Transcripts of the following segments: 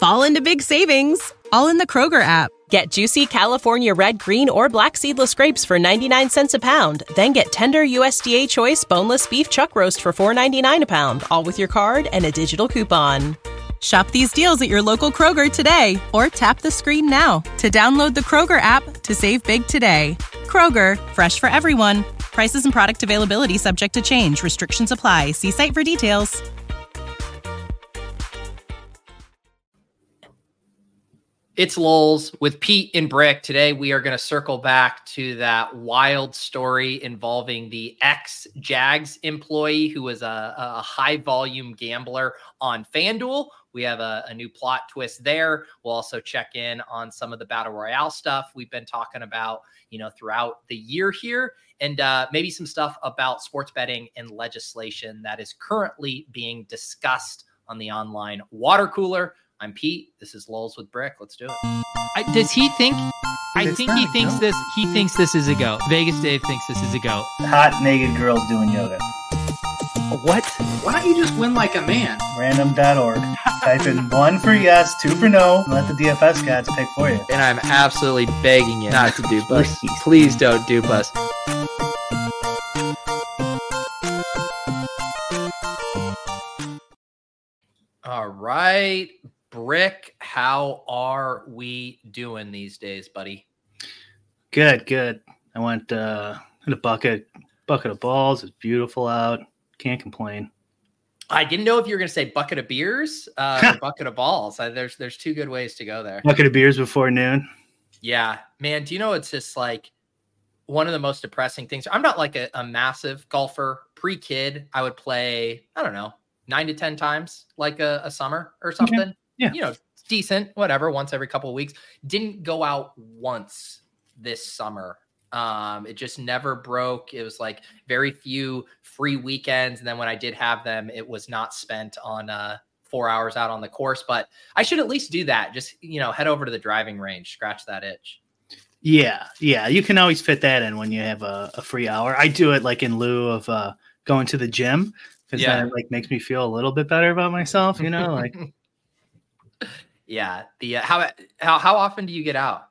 fall into big savings, all in the Kroger app. Get juicy California red, green, or black seedless grapes for 99 cents a pound. Then get tender USDA choice boneless beef chuck roast for $4.99 a pound, all with your card and a digital coupon. Shop these deals at your local Kroger today, or tap the screen now to download the Kroger app to save big today. Kroger, fresh for everyone. Prices and product availability subject to change. Restrictions apply. See site for details. It's Lowell's with Pete and Brick. Today, we are going to circle back to that wild story involving the ex-Jags employee who was a high-volume gambler on FanDuel. We have a new plot twist there. We'll also check in on some of the Battle Royale stuff we've been talking about, throughout the year here, and maybe some stuff about sports betting and legislation that is currently being discussed on the online water cooler. I'm Pete. This is Lowell's with Brick. Let's do it. Does he think? I think he thinks this. He thinks this is a go. Vegas Dave thinks this is a go. Hot naked girls doing yoga. What? Why don't you just win like a man? Random.org. Type in 1 for yes, 2 for no. And let the DFS gods pick for you. And I'm absolutely begging you not to dupe us. Please don't dupe us. All right. Brick, how are we doing these days, buddy? Good. I went in a bucket of balls. It's beautiful out. Can't complain. I didn't know if you were going to say bucket of beers or bucket of balls. There's two good ways to go there. Bucket of beers before noon. Yeah, man. Do you know it's just like one of the most depressing things? I'm not like a massive golfer. Pre-kid, I would play, I don't know, 9 to 10 times like a summer or something. Okay. Yeah. Decent, whatever, once every couple of weeks. Didn't go out once this summer. It just never broke. It was like very few free weekends. And then when I did have them, it was not spent on 4 hours out on the course. But I should at least do that. Just, head over to the driving range, scratch that itch. Yeah. You can always fit that in when you have a free hour. I do it like in lieu of going to the gym, because that like makes me feel a little bit better about myself, like. Yeah. The how often do you get out?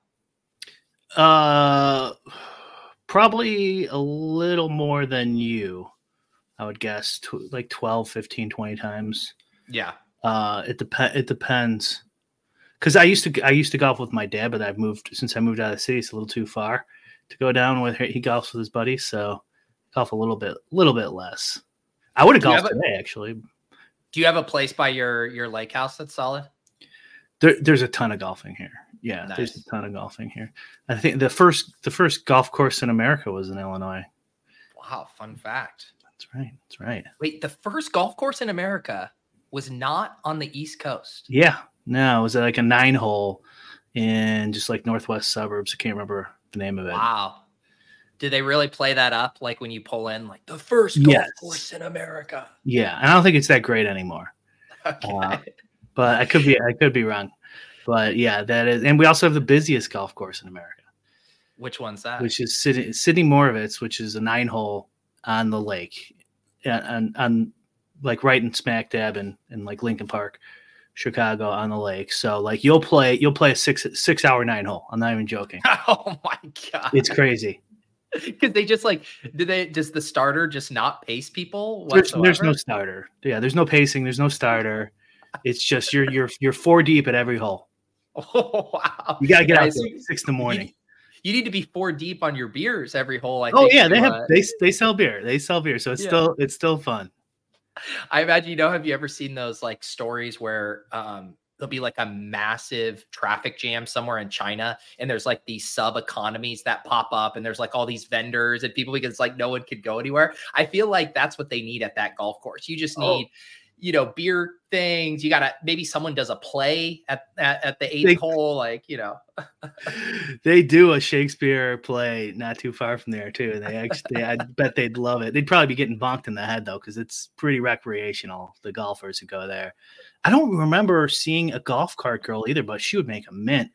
Probably a little more than you, I would guess, like 12, 15, 20 times. Yeah. It depends. Cause I used to golf with my dad, but since I moved out of the city, it's a little too far to go down with he golfs with his buddies. So golf a little bit less. I would have golfed today, actually. Do you have a place by your lake house that's solid? There's a ton of golfing here. Yeah, nice. There's a ton of golfing here. I think the first golf course in America was in Illinois. Wow, fun fact. That's right. Wait, the first golf course in America was not on the East Coast? Yeah, no, it was like a 9-hole in just like northwest suburbs. I can't remember the name of it. Wow. Did they really play that up? Like when you pull in like the first golf course in America? Yeah, and I don't think it's that great anymore. Okay. But I could be wrong. But yeah, that is, and we also have the busiest golf course in America. Which one's that? Which is Sidney Moravitz, which is a 9-hole on the lake, on like right in smack dab in like Lincoln Park, Chicago, on the lake. So like you'll play a 6-hour 9-hole. I'm not even joking. Oh my god, it's crazy. Because they just like, does the starter just not pace people whatsoever? There's no starter. Yeah, there's no pacing. There's no starter. It's just you're 4 deep at every hole. Oh wow! You gotta get out there at 6 a.m. You need to be 4 deep on your beers every hole. I think. Oh yeah, they sell beer. They sell beer, so it's still fun. I imagine have you ever seen those like stories where there'll be like a massive traffic jam somewhere in China, and there's like these sub economies that pop up, and there's like all these vendors and people because like no one could go anywhere. I feel like that's what they need at that golf course. You just need. Beer things. You gotta, maybe someone does a play at the 8th hole, They do a Shakespeare play not too far from there too. I bet they'd love it. They'd probably be getting bonked in the head though, because it's pretty recreational, the golfers who go there. I don't remember seeing a golf cart girl either, but she would make a mint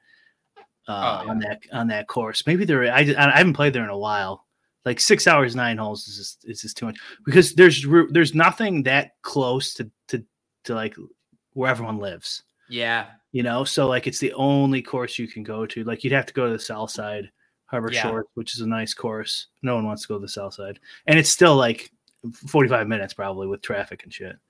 on that course. Maybe I haven't played there in a while. Like 6 hours, 9 holes is just too much, because there's nothing that close to like where everyone lives. Yeah. So like it's the only course you can go to. Like you'd have to go to the south side, Harbor Shores, which is a nice course. No one wants to go to the south side. And it's still like 45 minutes probably with traffic and shit.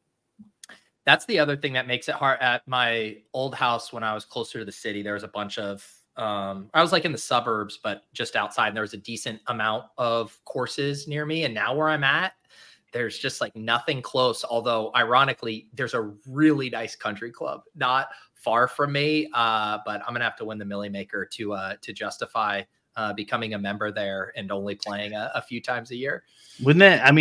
That's the other thing that makes it hard. At my old house, when I was closer to the city, there was a bunch of, I was like in the suburbs, but just outside, and there was a decent amount of courses near me. And now where I'm at, there's just like nothing close. Although ironically, there's a really nice country club not far from me. But I'm going to have to win the Millie Maker to justify becoming a member there and only playing a few times a year. Isn't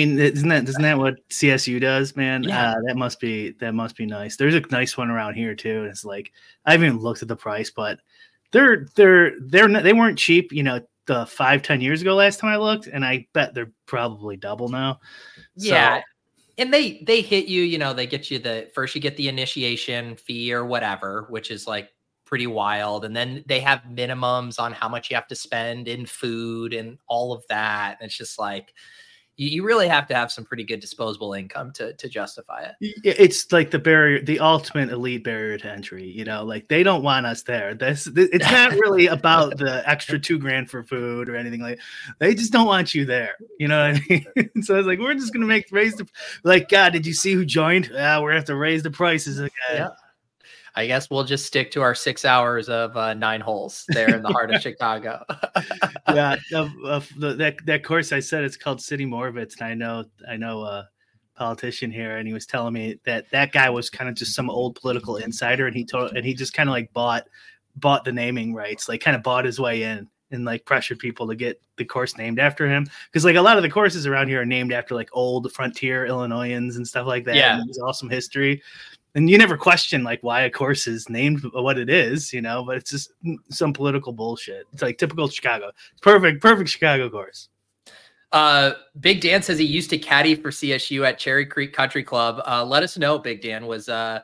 that what CSU does, man? Yeah. That must be nice. There's a nice one around here too. And it's like, I haven't even looked at the price, but they weren't cheap, the 5-10 years ago last time I looked, and I bet they're probably double now. Yeah. So, and they hit you, they get you you get the initiation fee or whatever, which is like pretty wild. And then they have minimums on how much you have to spend in food and all of that. And it's just like, you really have to have some pretty good disposable income to justify it. It's like the ultimate elite barrier to entry, like they don't want us there. It's not really about the extra $2,000 for food or anything like that. They just don't want you there. You know what I mean? So I was like, we're just going to raise the, like, God, did you see who joined? We're going to have to raise the prices again. Yeah. I guess we'll just stick to our 6 hours of 9 holes there in the heart of Chicago. Yeah, that course I said, it's called City Moravitz, and I know a politician here, and he was telling me that guy was kind of just some old political insider, and he just kind of like bought the naming rights, like kind of bought his way in and like pressured people to get the course named after him, because like a lot of the courses around here are named after like old frontier Illinoisans and stuff like that. Yeah, and there's awesome history. And you never question like why a course is named what it is, but it's just some political bullshit. It's like typical Chicago. It's perfect Chicago course. Big Dan says he used to caddy for CSU at Cherry Creek Country Club. Let us know, Big Dan, was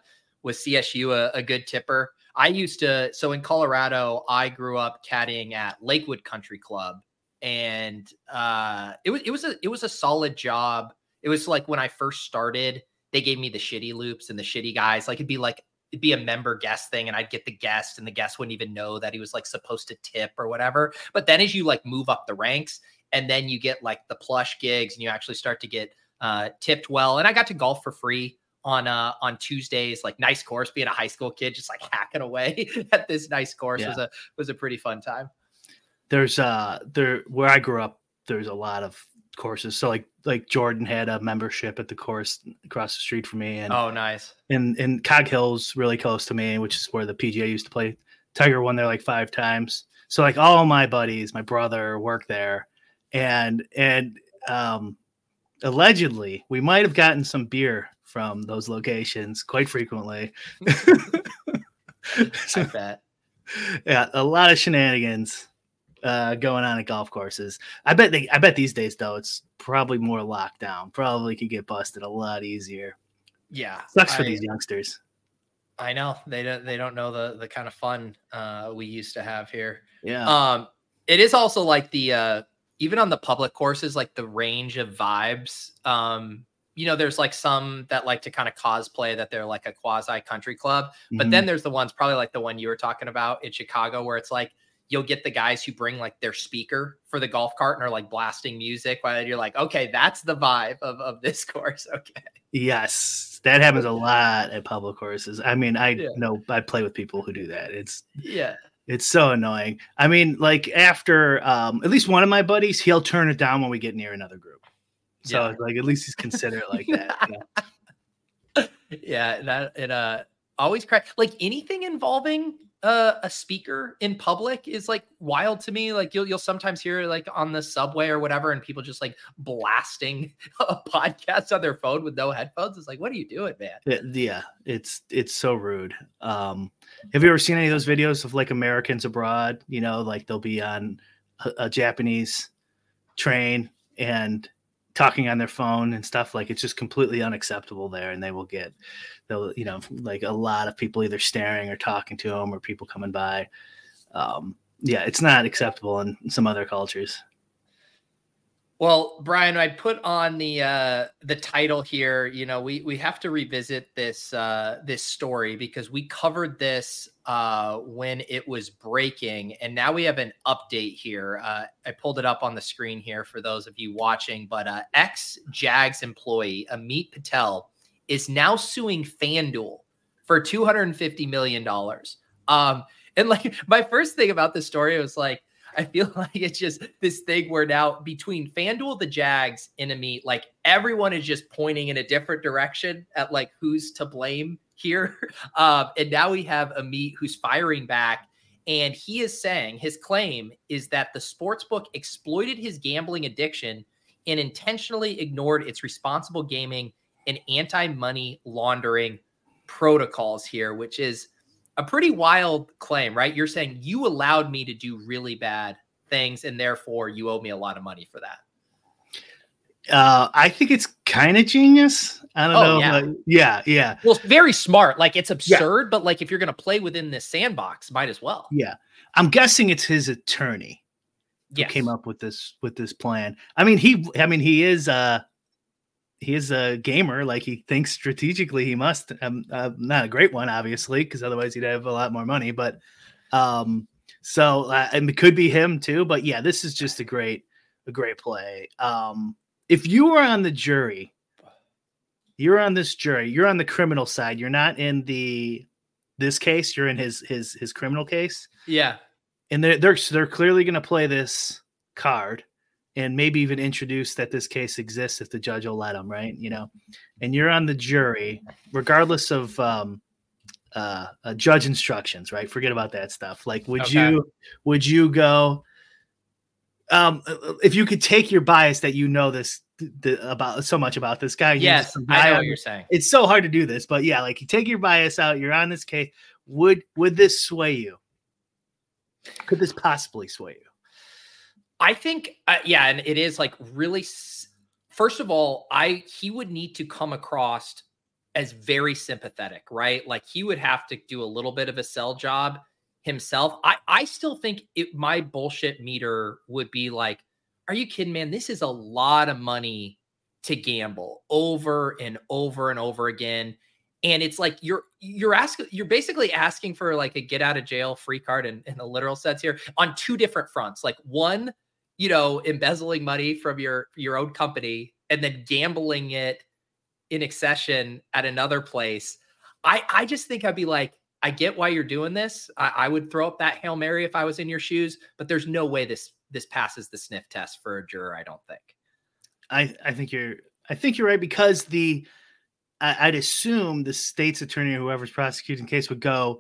CSU a good tipper? I used to. So in Colorado, I grew up caddying at Lakewood Country Club, and it was a solid job. It was like when I first started, they gave me the shitty loops and the shitty guys. Like it'd be a member guest thing, and I'd get the guest, and the guest wouldn't even know that he was like supposed to tip or whatever. But then as you like move up the ranks, and then you get like the plush gigs, and you actually start to get tipped well. And I got to golf for free on Tuesdays, like nice course. Being a high school kid, just like hacking away at this nice course was a pretty fun time. There's where I grew up, there's a lot of courses. So like Jordan had a membership at the course across the street from me, and oh nice. And Cog Hill's really close to me, which is where the PGA used to play. Tiger won there like 5 times. So like all my buddies, my brother worked there, and allegedly we might have gotten some beer from those locations quite frequently. I bet. Yeah, a lot of shenanigans going on at golf courses. I bet these days though it's probably more locked down. Probably could get busted a lot easier. Yeah, sucks for these youngsters. I know they don't know the kind of fun we used to have here. Yeah. It is also like the even on the public courses, like the range of vibes. There's like some that like to kind of cosplay that they're like a quasi country club, but then there's the ones probably like the one you were talking about in Chicago, where it's like you'll get the guys who bring like their speaker for the golf cart and are like blasting music while you're like, okay, that's the vibe of this course. Okay. Yes, that happens a lot at public courses. I mean, I play with people who do that. It's so annoying. I mean, like after at least one of my buddies, he'll turn it down when we get near another group. So like at least he's considerate like that. Yeah, that it always crack. Like anything involving a speaker in public is like wild to me. Like you'll sometimes hear like on the subway or whatever, and people just like blasting a podcast on their phone with no headphones. It's like, what are you doing, man? Yeah, it's so rude. Have you ever seen any of those videos of like Americans abroad? Like they'll be on a Japanese train and talking on their phone and stuff. Like it's just completely unacceptable there, and they'll like a lot of people either staring or talking to them, or people coming by. It's not acceptable in some other cultures. Well, Brian, I put on the title here. You know, we have to revisit this this story because we covered this when it was breaking, and now we have an update here. I pulled it up on the screen here for those of you watching. But ex-Jags employee Amit Patel is now suing FanDuel for $250 million. And like my first thing about this story was like, I feel like it's just this thing where now between FanDuel, the Jags, and Amit, like everyone is just pointing in a different direction at like who's to blame here. And now we have Amit who's firing back. And he is saying his claim is that the sportsbook exploited his gambling addiction and intentionally ignored its responsible gaming and anti-money laundering protocols here, which is a pretty wild claim, right? You're saying you allowed me to do really bad things and therefore you owe me a lot of money for that. I think it's kind of genius. I don't know. Yeah. Yeah. Well, it's very smart. Like it's absurd, but like if you're going to play within this sandbox, might as well. Yeah. I'm guessing it's his attorney who came up with this plan. I mean, he is a gamer. Like he thinks strategically. He must. Not a great one, obviously, because otherwise he'd have a lot more money. But and it could be him too. But yeah, this is just a great play. If you were on the jury, you're on this jury. You're on the criminal side. You're not in this case. You're in his criminal case. Yeah, and they're clearly going to play this card. And maybe even introduce that this case exists if the judge will let them, right? You know, and you're on the jury, regardless of judge instructions, right? Forget about that stuff. Like, would you go? If you could take your bias that you know about so much about this guy. Yes, I know what you're saying. It's so hard to do this, but yeah, like you take your bias out. You're on this case. Would this sway you? Could this possibly sway you? I think, and it is like really, first of all, he would need to come across as very sympathetic, right? Like he would have to do a little bit of a sell job himself. I still think my bullshit meter would be like, are you kidding, man? This is a lot of money to gamble over and over and over again. And it's like, you're basically asking for like a get out of jail free card in a literal sense here on two different fronts. Like one, you know, embezzling money from your own company and then gambling it in accession at another place. I just think I'd be like, I get why you're doing this. I would throw up that Hail Mary if I was in your shoes, but there's no way this passes the sniff test for a juror. I don't think. I think you're right, because I'd assume the state's attorney or whoever's prosecuting the case would go,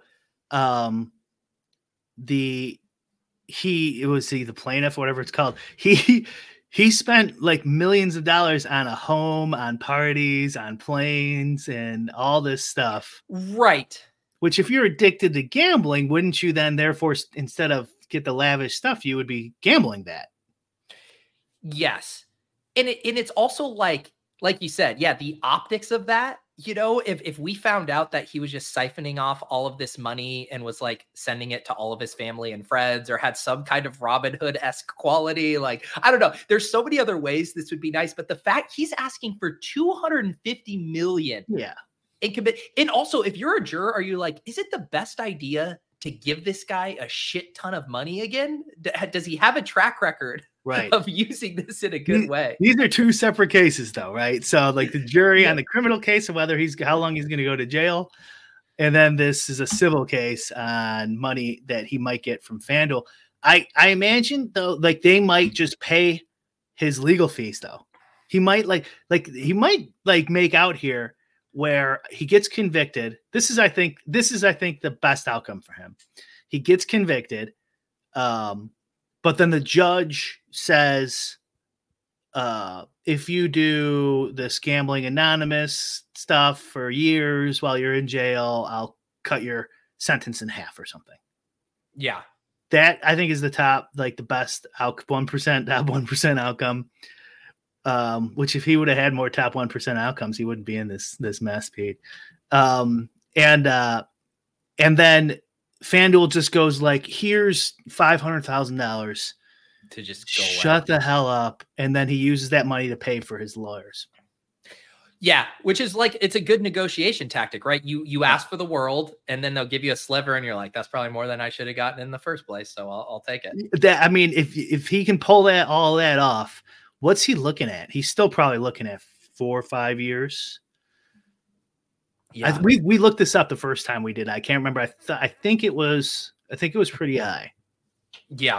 the plaintiff, whatever it's called. He spent like millions of dollars on a home, on parties, on planes, and all this stuff. Right. Which, if you're addicted to gambling, wouldn't you then therefore, instead of get the lavish stuff, you would be gambling that? Yes. And it's also like you said, yeah, the optics of that, you know, if we found out that he was just siphoning off all of this money and was like sending it to all of his family and friends, or had some kind of Robin Hood-esque quality, like, I don't know, there's so many other ways this would be nice, but the fact he's asking for $250 million. Yeah. And also, if you're a juror, are you like, is it the best idea to give this guy a shit ton of money again? Does he have a track record of using this in a good way? These are two separate cases though, right? So like the jury on the criminal case of whether how long he's going to go to jail. And then this is a civil case on money that he might get from FanDuel. I imagine though, like they might just pay his legal fees though. He might make out here where he gets convicted. This is, I think the best outcome for him. He gets convicted. But then the judge says, if you do this gambling anonymous stuff for years while you're in jail, I'll cut your sentence in half or something. Yeah. That I think is the top, like the best 1% outcome. Which if he would have had more top 1% outcomes, he wouldn't be in this mess, Pete. And then FanDuel just goes like, here's $500,000 to just go shut the hell up. And then he uses that money to pay for his lawyers. Yeah, which is like, it's a good negotiation tactic, right? You ask for the world, and then they'll give you a sliver, and you're like, that's probably more than I should have gotten in the first place, so I'll take it. That, I mean, if he can pull all that off, what's he looking at? He's still probably looking at 4 or 5 years. Yeah, we looked this up the first time we did. I can't remember. I think it was pretty high. Yeah.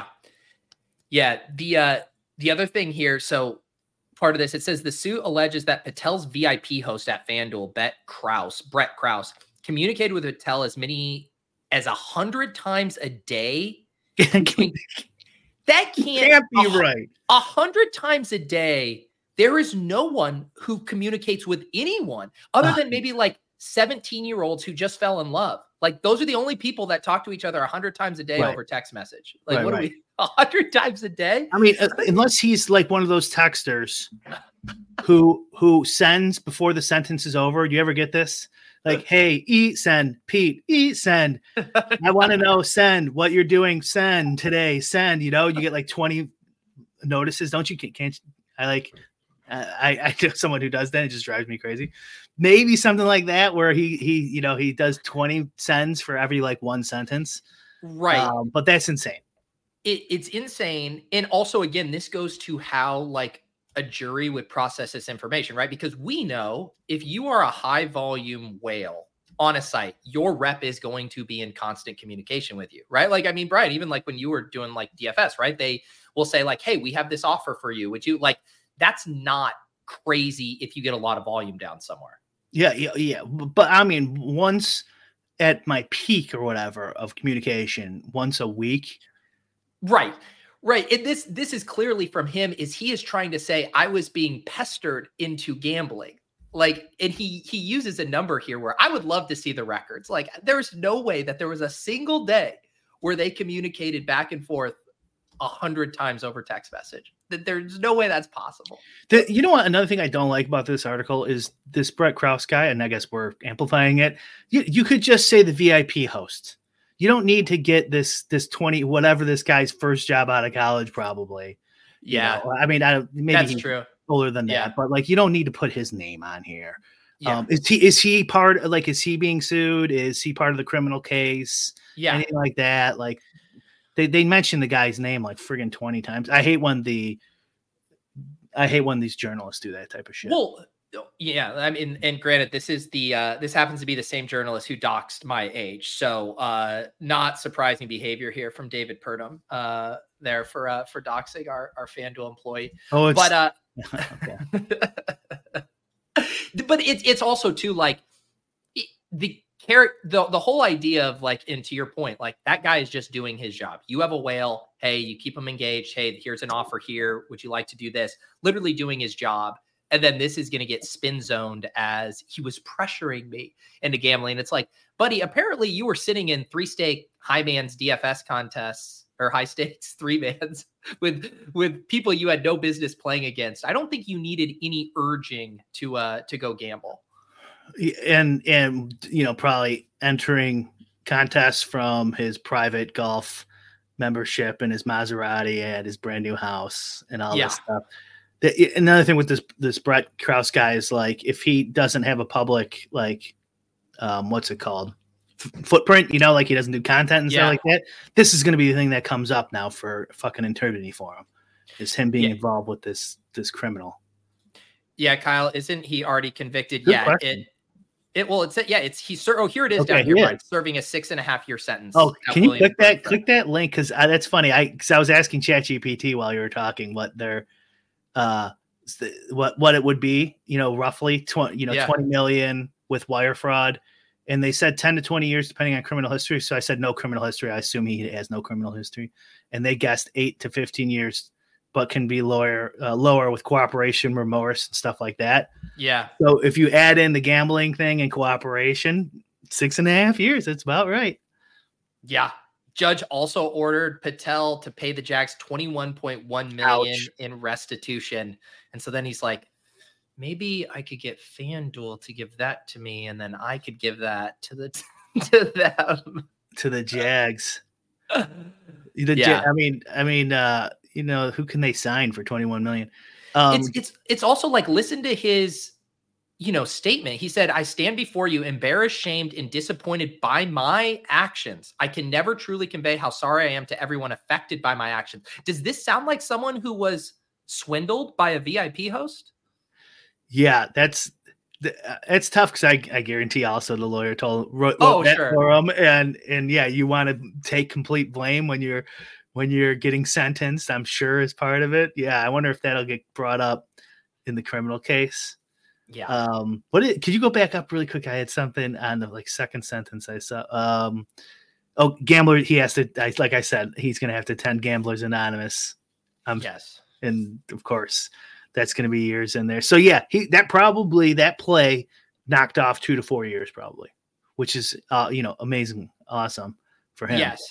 The other thing here, so part of this, it says the suit alleges that Patel's VIP host at FanDuel, Brett Krause, communicated with Patel as many as 100 times a day. That can't be right. 100 times a day. There is no one who communicates with anyone other than maybe like 17-year-olds who just fell in love. Like, those are the only people that talk to each other 100 times a day over text message. Like, what are we, 100 times a day? I mean, unless he's like one of those texters who sends before the sentence is over. Do you ever get this? Like, hey, send, Pete, send. I want to know, send what you're doing. Send today, send. You get like 20 notices, don't you? Can't I know someone who does that. It just drives me crazy. Maybe something like that where he does 20 sends for every like one sentence. Right. But that's insane. It's insane. And also, again, this goes to how like a jury would process this information, right? Because we know if you are a high volume whale on a site, your rep is going to be in constant communication with you, right? Like, I mean, Brian, even like when you were doing like DFS, right? They will say like, hey, we have this offer for you. Would you like, that's not crazy if you get a lot of volume down somewhere. Yeah. But I mean, once at my peak or whatever of communication, once a week. Right. And this is clearly from him, is he is trying to say, I was being pestered into gambling. Like, and he uses a number here where I would love to see the records. Like, there's no way that there was a single day where they communicated back and forth 100 times over text message. That there's no way that's possible. You know what? Another thing I don't like about this article is this Brett Krause guy, and I guess we're amplifying it. You could just say the VIP host. You don't need to get this 20, whatever this guy's first job out of college, probably. Yeah. I mean, maybe that's he's true. older than that, but like, you don't need to put his name on here. Yeah. Is he part, like, is he being sued? Is he part of the criminal case? Yeah. Anything like that? Like, they mention the guy's name like friggin' 20 times. I hate when these journalists do that type of shit. Well, yeah, I mean, and granted, this is this happens to be the same journalist who doxed my age, so not surprising behavior here from David Purdom there for doxing our FanDuel employee. Oh, but okay. but it's also too like the whole idea of like, and to your point, like, that guy is just doing his job. You have a whale. Hey, you keep him engaged. Hey, here's an offer here. Would you like to do this? Literally doing his job. And then this is going to get spin zoned as he was pressuring me into gambling. It's like, buddy, apparently you were sitting in 3-stake high bands DFS contests or high stakes 3-bands with people you had no business playing against. I don't think you needed any urging to go gamble. And probably entering contests from his private golf membership and his Maserati at his brand new house and all this stuff. Another thing with this Brett Krause guy is like, if he doesn't have a public, like, what's it called? Footprint, like he doesn't do content and stuff like that. This is going to be the thing that comes up now for fucking eternity for him, is him being involved with this criminal. Yeah. Kyle, isn't he already convicted? Good question. Here it is down here. Right, serving a 6.5-year sentence. Oh, can you click that link? Cause that's funny. I was asking ChatGPT while you were talking what their, what it would be, roughly 20 million with wire fraud. And they said 10 to 20 years, depending on criminal history. So I said no criminal history. I assume he has no criminal history. And they guessed 8 to 15 years, but can be lower with cooperation, remorse, and stuff like that. Yeah. So if you add in the gambling thing and cooperation, 6.5 years, that's about right. Yeah. Judge also ordered Patel to pay the Jags $21.1 million in restitution. And so then he's like, maybe I could get FanDuel to give that to me, and then I could give that to them. To the Jags. who can they sign for $21 million? It's also like, listen to his, statement. He said, "I stand before you embarrassed, shamed, and disappointed by my actions. I can never truly convey how sorry I am to everyone affected by my actions." Does this sound like someone who was swindled by a VIP host? Yeah, it's tough because I guarantee also the lawyer wrote that sure. for him, and yeah, you want to take complete blame when you're getting sentenced. I'm sure is part of it. Yeah, I wonder if that'll get brought up in the criminal case. Yeah. Could you go back up really quick? I had something on the second sentence I saw. Gambler. He has to. Like I said, he's going to have to attend Gamblers Anonymous. Yes. And of course, that's going to be years in there. So yeah, that play knocked off 2 to 4 years probably, which is amazing, awesome for him. Yes.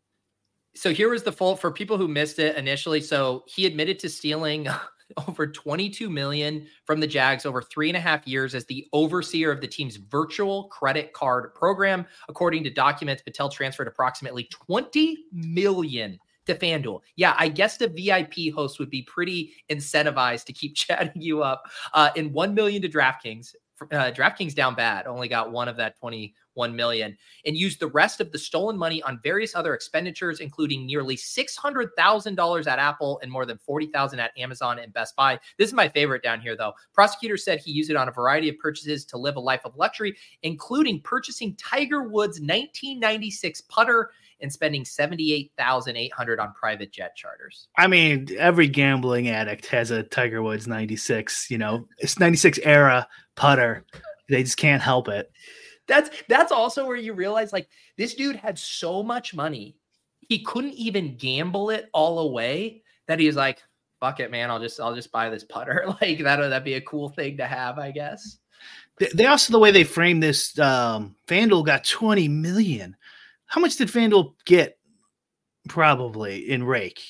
So here was the full for people who missed it initially. So he admitted to stealing over $22 million from the Jags over 3.5 years as the overseer of the team's virtual credit card program. According to documents, Patel transferred approximately $20 million to FanDuel. Yeah, I guess the VIP host would be pretty incentivized to keep chatting you up. And $1 million to DraftKings. DraftKings down bad, only got one of that 21 million, and used the rest of the stolen money on various other expenditures, including nearly $600,000 at Apple and more than $40,000 at Amazon and Best Buy. This is my favorite down here, though. Prosecutors said he used it on a variety of purchases to live a life of luxury, including purchasing Tiger Woods' 1996 putter and spending $78,800 on private jet charters. I mean, every gambling addict has a Tiger Woods 96, it's 96 era putter. They just can't help it. That's also where you realize, this dude had so much money, he couldn't even gamble it all away, that he was like, fuck it, man, I'll just buy this putter. That'd be a cool thing to have, I guess. They also, the way they framed this, FanDuel got 20 million. How much did FanDuel get probably in rake?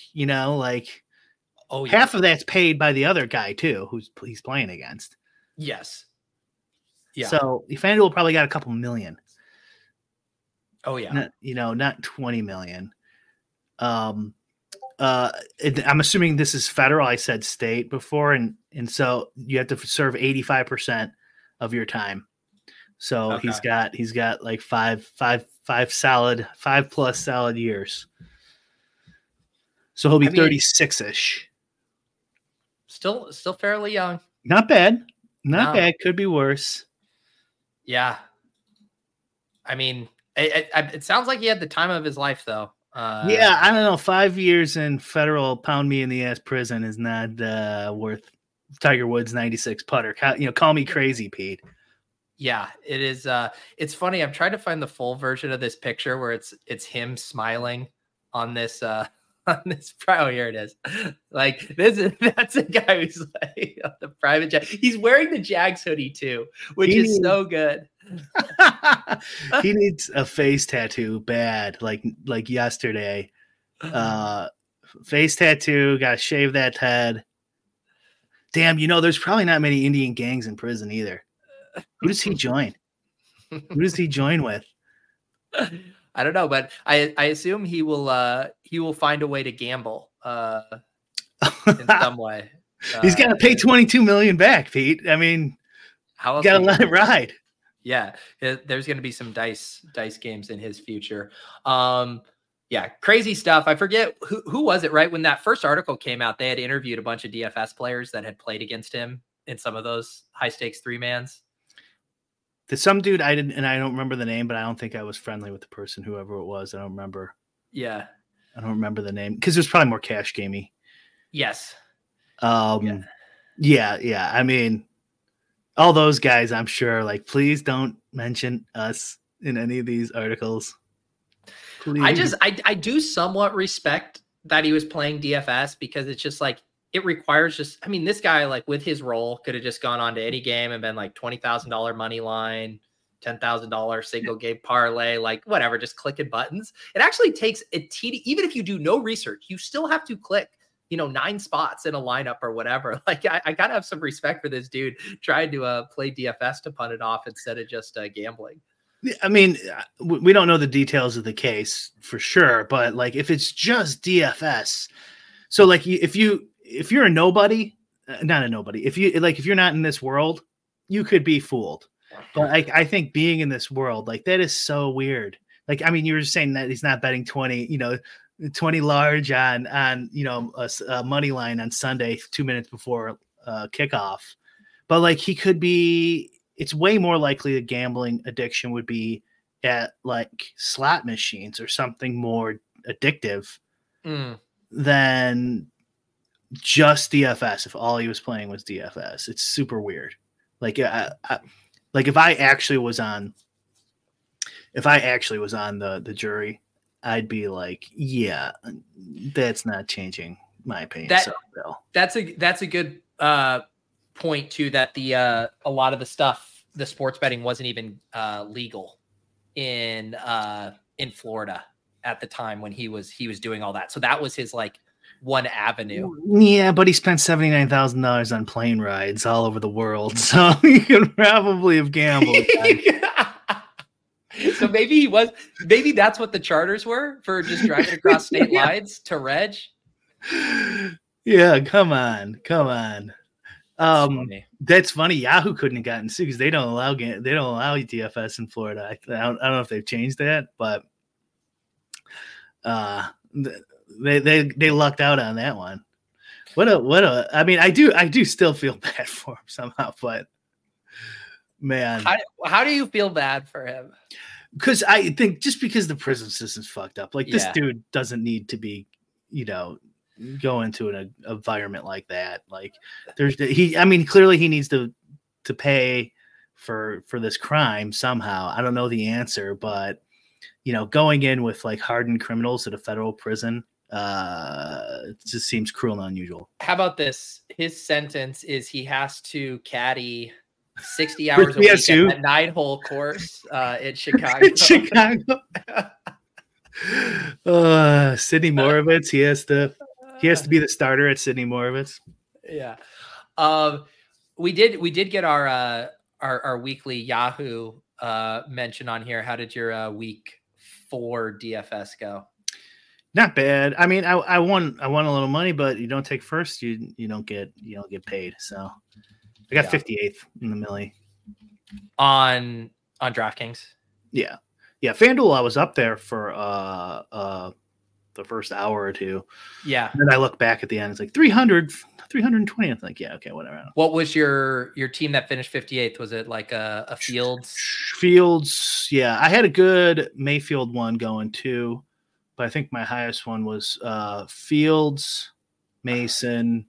Half of that's paid by the other guy too, he's playing against. Yes. Yeah. So FanDuel probably got a couple million. Oh yeah. Not 20 million. I'm assuming this is federal. I said state before, and so you have to serve 85% of your time. So okay. he's got like five plus solid years. So he'll be 36-ish. Still fairly young. Not bad. Not bad. Could be worse. Yeah. I mean, it sounds like he had the time of his life, though. Yeah, I don't know. 5 years in federal pound me in the ass prison is not worth Tiger Woods 96 putter. Call me crazy, Pete. Yeah, it is. It's funny. I'm trying to find the full version of this picture where it's him smiling on this. On this, oh, here it is. That's a guy who's on the private jet. He's wearing the Jags hoodie too, which is so good. He needs a face tattoo bad, like yesterday. Face tattoo. Got to shave that head. Damn, there's probably not many Indian gangs in prison either. Who does he join? Who does he join with? I don't know, but I assume he will find a way to gamble in some way. He's got to pay 22 million back, Pete. I mean, how else got to let it ride. Yeah, there's going to be some dice games in his future. Yeah, crazy stuff. I forget who was it, right? When that first article came out, they had interviewed a bunch of DFS players that had played against him in some of those high stakes 3-mans. There's some dude I don't remember the name, but I don't think I was friendly with the person, whoever it was. I don't remember. Yeah. I don't remember the name because there's probably more cash gamey. Yes. Yeah. I mean, all those guys, I'm sure, please don't mention us in any of these articles. Please. I do somewhat respect that he was playing DFS because it's just it requires this guy, with his role, could have just gone on to any game and been $20,000 money line, $10,000 single game parlay, whatever, just clicking buttons. It actually takes even if you do no research, you still have to click, 9 spots in a lineup or whatever. I gotta have some respect for this dude trying to play DFS to punt it off instead of just gambling. I mean, we don't know the details of the case for sure, but if it's just DFS, So like if you're a nobody, not a nobody, if you're not in this world, you could be fooled. But I think being in this world, like that is so weird. Like, I mean, you were just saying that he's not betting 20 large on a money line on Sunday 2 minutes before kickoff. But like he could be, it's way more likely a gambling addiction would be at like slot machines or something more addictive than just DFS. If all he was playing was DFS, it's super weird. Like, like if I actually was on the jury, I'd be like, yeah, that's not changing my opinion. That's a good point too, that a lot of the stuff, the sports betting wasn't even legal in Florida at the time when he was doing all that. So that was his like one avenue. Yeah, but he spent $79,000 on plane rides all over the world, so he could probably have gambled. So maybe that's what the charters were for, just driving across state lines to Reg. Yeah, come on. That's funny. Yahoo couldn't have gotten sued because they don't allow DFS in Florida. I don't know if they've changed that, but they lucked out on that one. I mean, I do still feel bad for him somehow, but man, how do you feel bad for him? Because I think just because the prison system's fucked up, like this dude doesn't need to be, go into an environment like that. Like clearly he needs to pay for this crime somehow. I don't know the answer, but going in with like hardened criminals at a federal prison, it just seems cruel and unusual. How about this? His sentence is he has to caddy 60 hours a week at a 9-hole course in Chicago. Sidney Moravitz, he has to be the starter at Sidney Moravitz. Yeah. We did get our weekly Yahoo mention on here. How did your week 4 DFS go? Not bad. I mean, I won a little money, but you don't take first, you don't get paid. So I got 58th in the millie on DraftKings. Yeah. FanDuel, I was up there for the first hour or two. Yeah. And then I look back at the end, it's like 320. I'm like, yeah, okay, whatever. What was your team that finished 58th? Was it like a Fields? Fields, yeah. I had a good Mayfield one going too, but I think my highest one was Fields, Mason,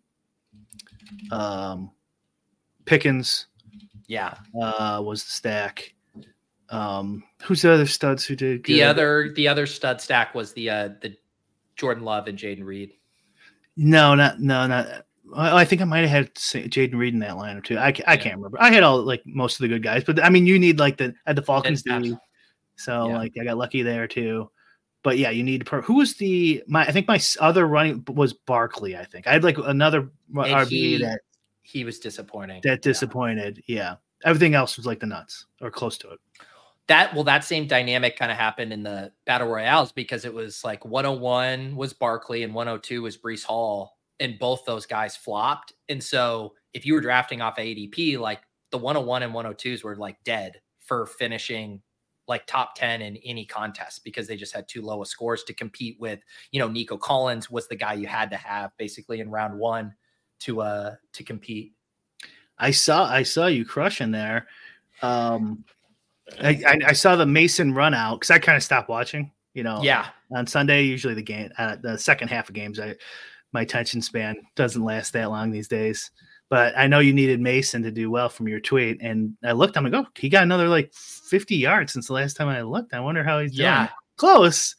Pickens. Yeah. Was the stack. Who's the other studs who did good? The other stud stack was the Jordan Love and Jaden Reed. No. I think I might have had Jaden Reed in that lineup too. I can't remember. I had all like most of the good guys, but I mean, you need like the Falcons do. So like I got lucky there too. But yeah, you need who was I think my other running was Barkley. I think I had like another RB that he was disappointing. That disappointed. Yeah. Everything else was like the nuts or close to it. That same dynamic kind of happened in the battle royales because it was like 101 was Barkley and 102 was Breece Hall, and both those guys flopped. And so if you were drafting off ADP, like the 101 and 102s were like dead for finishing like top 10 in any contest because they just had too low of scores to compete with. Nico Collins was the guy you had to have basically in round 1 to compete. I saw you crushing there. I saw the Mason run out because I kind of stopped watching. On Sunday, usually the second half of games, my attention span doesn't last that long these days. But I know you needed Mason to do well from your tweet, and I looked. I'm like, oh, he got another like 50 yards since the last time I looked. I wonder how he's doing. Close.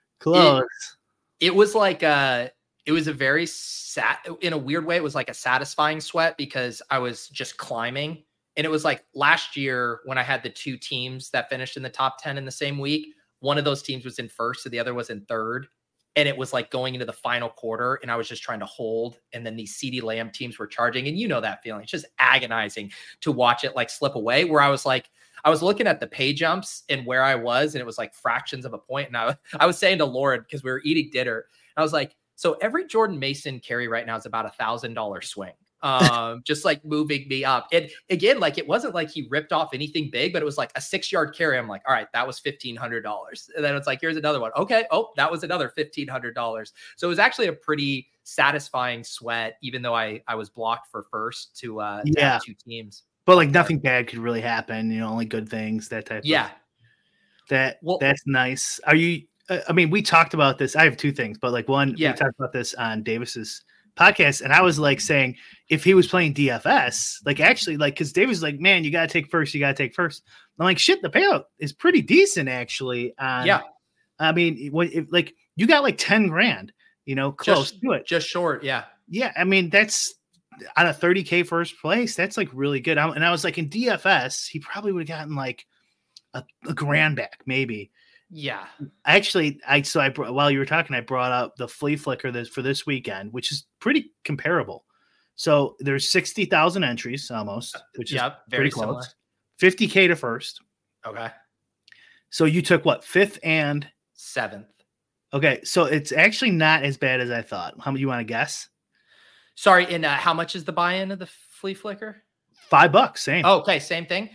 It was like it was a very in a weird way. It was like a satisfying sweat because I was just climbing. And it was like last year when I had the 2 teams that finished in the top 10 in the same week, one of those teams was in first, so the other was in third. And it was like going into the final quarter and I was just trying to hold. And then these CeeDee Lamb teams were charging. And that feeling. It's just agonizing to watch it like slip away, where I was looking at the pay jumps and where I was, and it was like fractions of a point. And I was saying to Lauren, because we were eating dinner, I was like, So every Jordan Mason carry right now is about $1,000 swing. Just like moving me up. And again, like, it wasn't like he ripped off anything big, but it was like a 6-yard carry. I'm like, all right, that was $1,500. And then it's like, here's another one. Okay. Oh, that was another $1,500. So it was actually a pretty satisfying sweat, even though I was blocked for first to have 2 teams. But like nothing bad could really happen, only good things, that type of. That's nice. Are you, I mean, we talked about this. I have 2 things, but like one, we talked about this on Davis's podcast, and I was like saying, if he was playing DFS, like actually, like, because Davis was like, man, you got to take first. I'm like, shit, the payout is pretty decent actually. I mean, like you got like 10 grand, close to it. Just short. Yeah. Yeah. I mean, that's out of 30K first place. That's like really good. And I was like, in DFS, he probably would have gotten like a grand back, maybe. Yeah. Actually, while you were talking, I brought up the flea flicker for this weekend, which is pretty comparable. So there's 60,000 entries almost, which is very close. Similar. 50K to first. Okay. So you took what, 5th and 7th? Okay. So it's actually not as bad as I thought. How many you want to guess? Sorry. And how much is the buy-in of the flea flicker? $5. Same. Oh, okay. Same thing.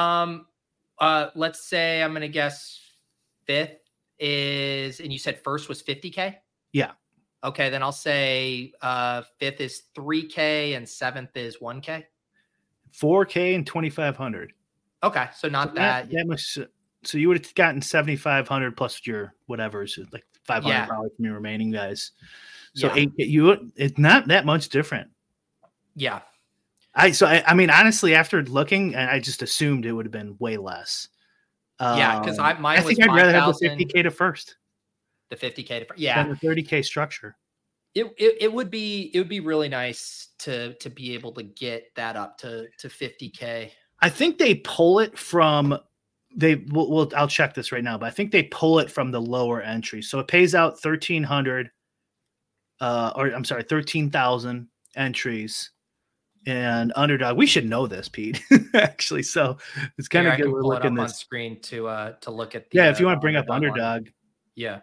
Let's say I'm going to guess 5th is, and you said first was 50K? Yeah. Okay, then I'll say 5th is 3K and 7th is 1K. 4K and 2,500. Okay, so not that much. So you would have gotten 7,500 plus your whatever's like $500 from your remaining guys. So 8K, it's not that much different. Yeah. I mean, honestly, after looking, I just assumed it would have been way less. Because mine I was think I'd rather have the 50K to first. The 50K to first. Yeah. Than the 30K structure. It would be really nice to be able to get that up to 50K. I think they pull it from I'll check this right now, but I think they pull it from the lower entry. So it pays out 13,000 entries. And underdog, we should know this, Pete. Actually, so it's kind of good. We're looking this on screen to look at. If you want to bring up underdog, one. Yeah.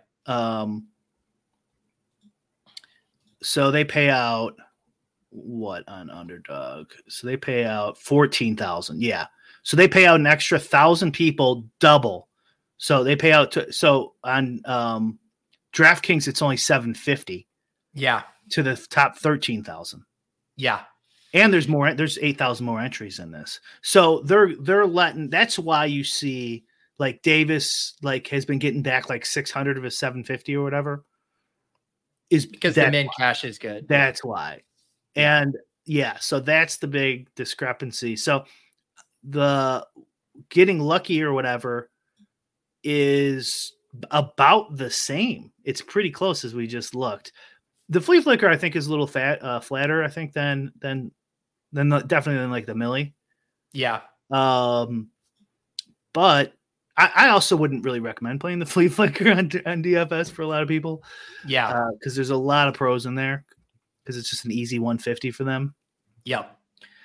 So they pay out what on underdog? So they pay out 14,000. Yeah. So they pay out an extra 1,000 people double. So they pay out on DraftKings it's only 750. Yeah. To the top 13,000. Yeah. And there's 8,000 more entries in this. So they're letting, that's why you see like Davis like has been getting back like 600 of his 750 or whatever. Is because the min cash is good. That's why. And so that's the big discrepancy. So the getting lucky or whatever is about the same. It's pretty close as we just looked. The flea flicker, I think, is a little flatter, I think, than definitely than like the Millie. Yeah. But I also wouldn't really recommend playing the flea flicker on DFS for a lot of people. Yeah. Because there's a lot of pros in there because it's just an easy 150 for them. Yep.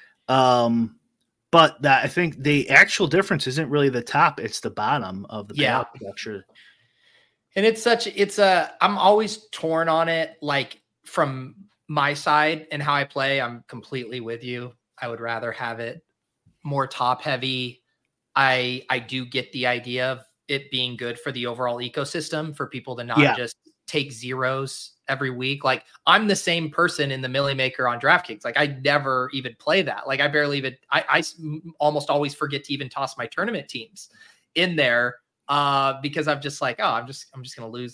But I think the actual difference isn't really the top; it's the bottom of the payout structure. And I'm always torn on it. Like from my side and how I play, I'm completely with you. I would rather have it more top heavy. I do get the idea of it being good for the overall ecosystem for people to not just take zeros every week. Like I'm the same person in the Millie Maker on DraftKings. Like I never even play that. Like I barely even, I almost always forget to even toss my tournament teams in there because I'm just like, I'm just going to lose.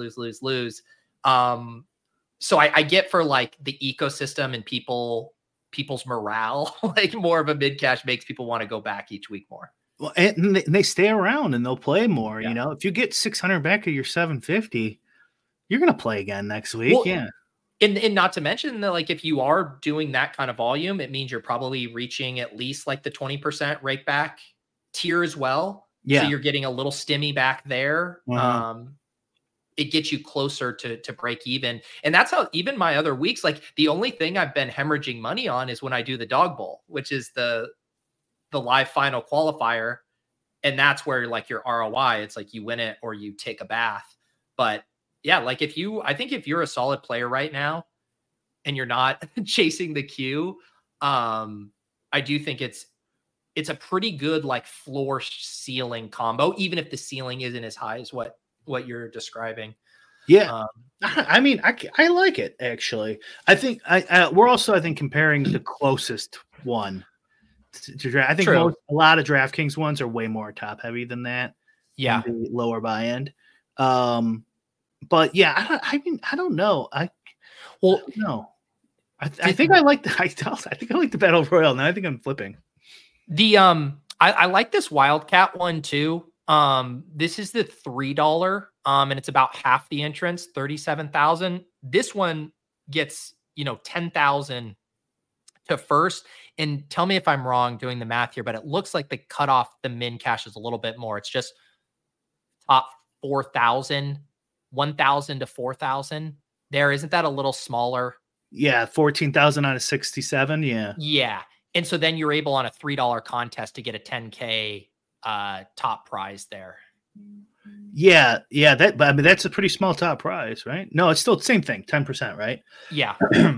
So I get for like the ecosystem and people's morale, like more of a mid cash makes people want to go back each week more. Well, and they stay around and they'll play more. You know, if you get 600 back of your 750, you're going to play again next week. Well, And not to mention that, like, if you are doing that kind of volume, it means you're probably reaching at least like the 20% rake back tier as well. Yeah. So you're getting a little stimmy back there. It gets you closer to break even. And that's how even my other weeks, like the only thing I've been hemorrhaging money on is when I do the dog bowl, which is the live final qualifier. And that's where like your ROI, it's like you win it or you take a bath. But Yeah, like I think if you're a solid player right now and you're not chasing the queue, I do think it's a pretty good like floor ceiling combo, even if the ceiling isn't as high as what you're describing. Yeah. I mean, I like it actually. I think we're also, I think, comparing the closest one to draft. I think a lot of DraftKings ones are way more top heavy than that. Yeah. The lower buy end. But yeah, I don't know. I think I like I think I like the Battle Royale. Now I think I'm flipping. The I like this Wildcat one too. This is the $3, and it's about half the entrance, 37,000. This one gets 10,000 to first. And tell me if I'm wrong doing the math here, but it looks like the cutoff, the min cash is a little bit more. It's just top 4,000, 1,000 to 4,000. There, isn't that a little smaller? Yeah, 14,000 on a 67. Yeah. Yeah. And so then you're able on a $3 contest to get a 10K top prize there. Yeah. But I mean, that's a pretty small top prize, right? No, it's still the same thing, 10%, right? Yeah.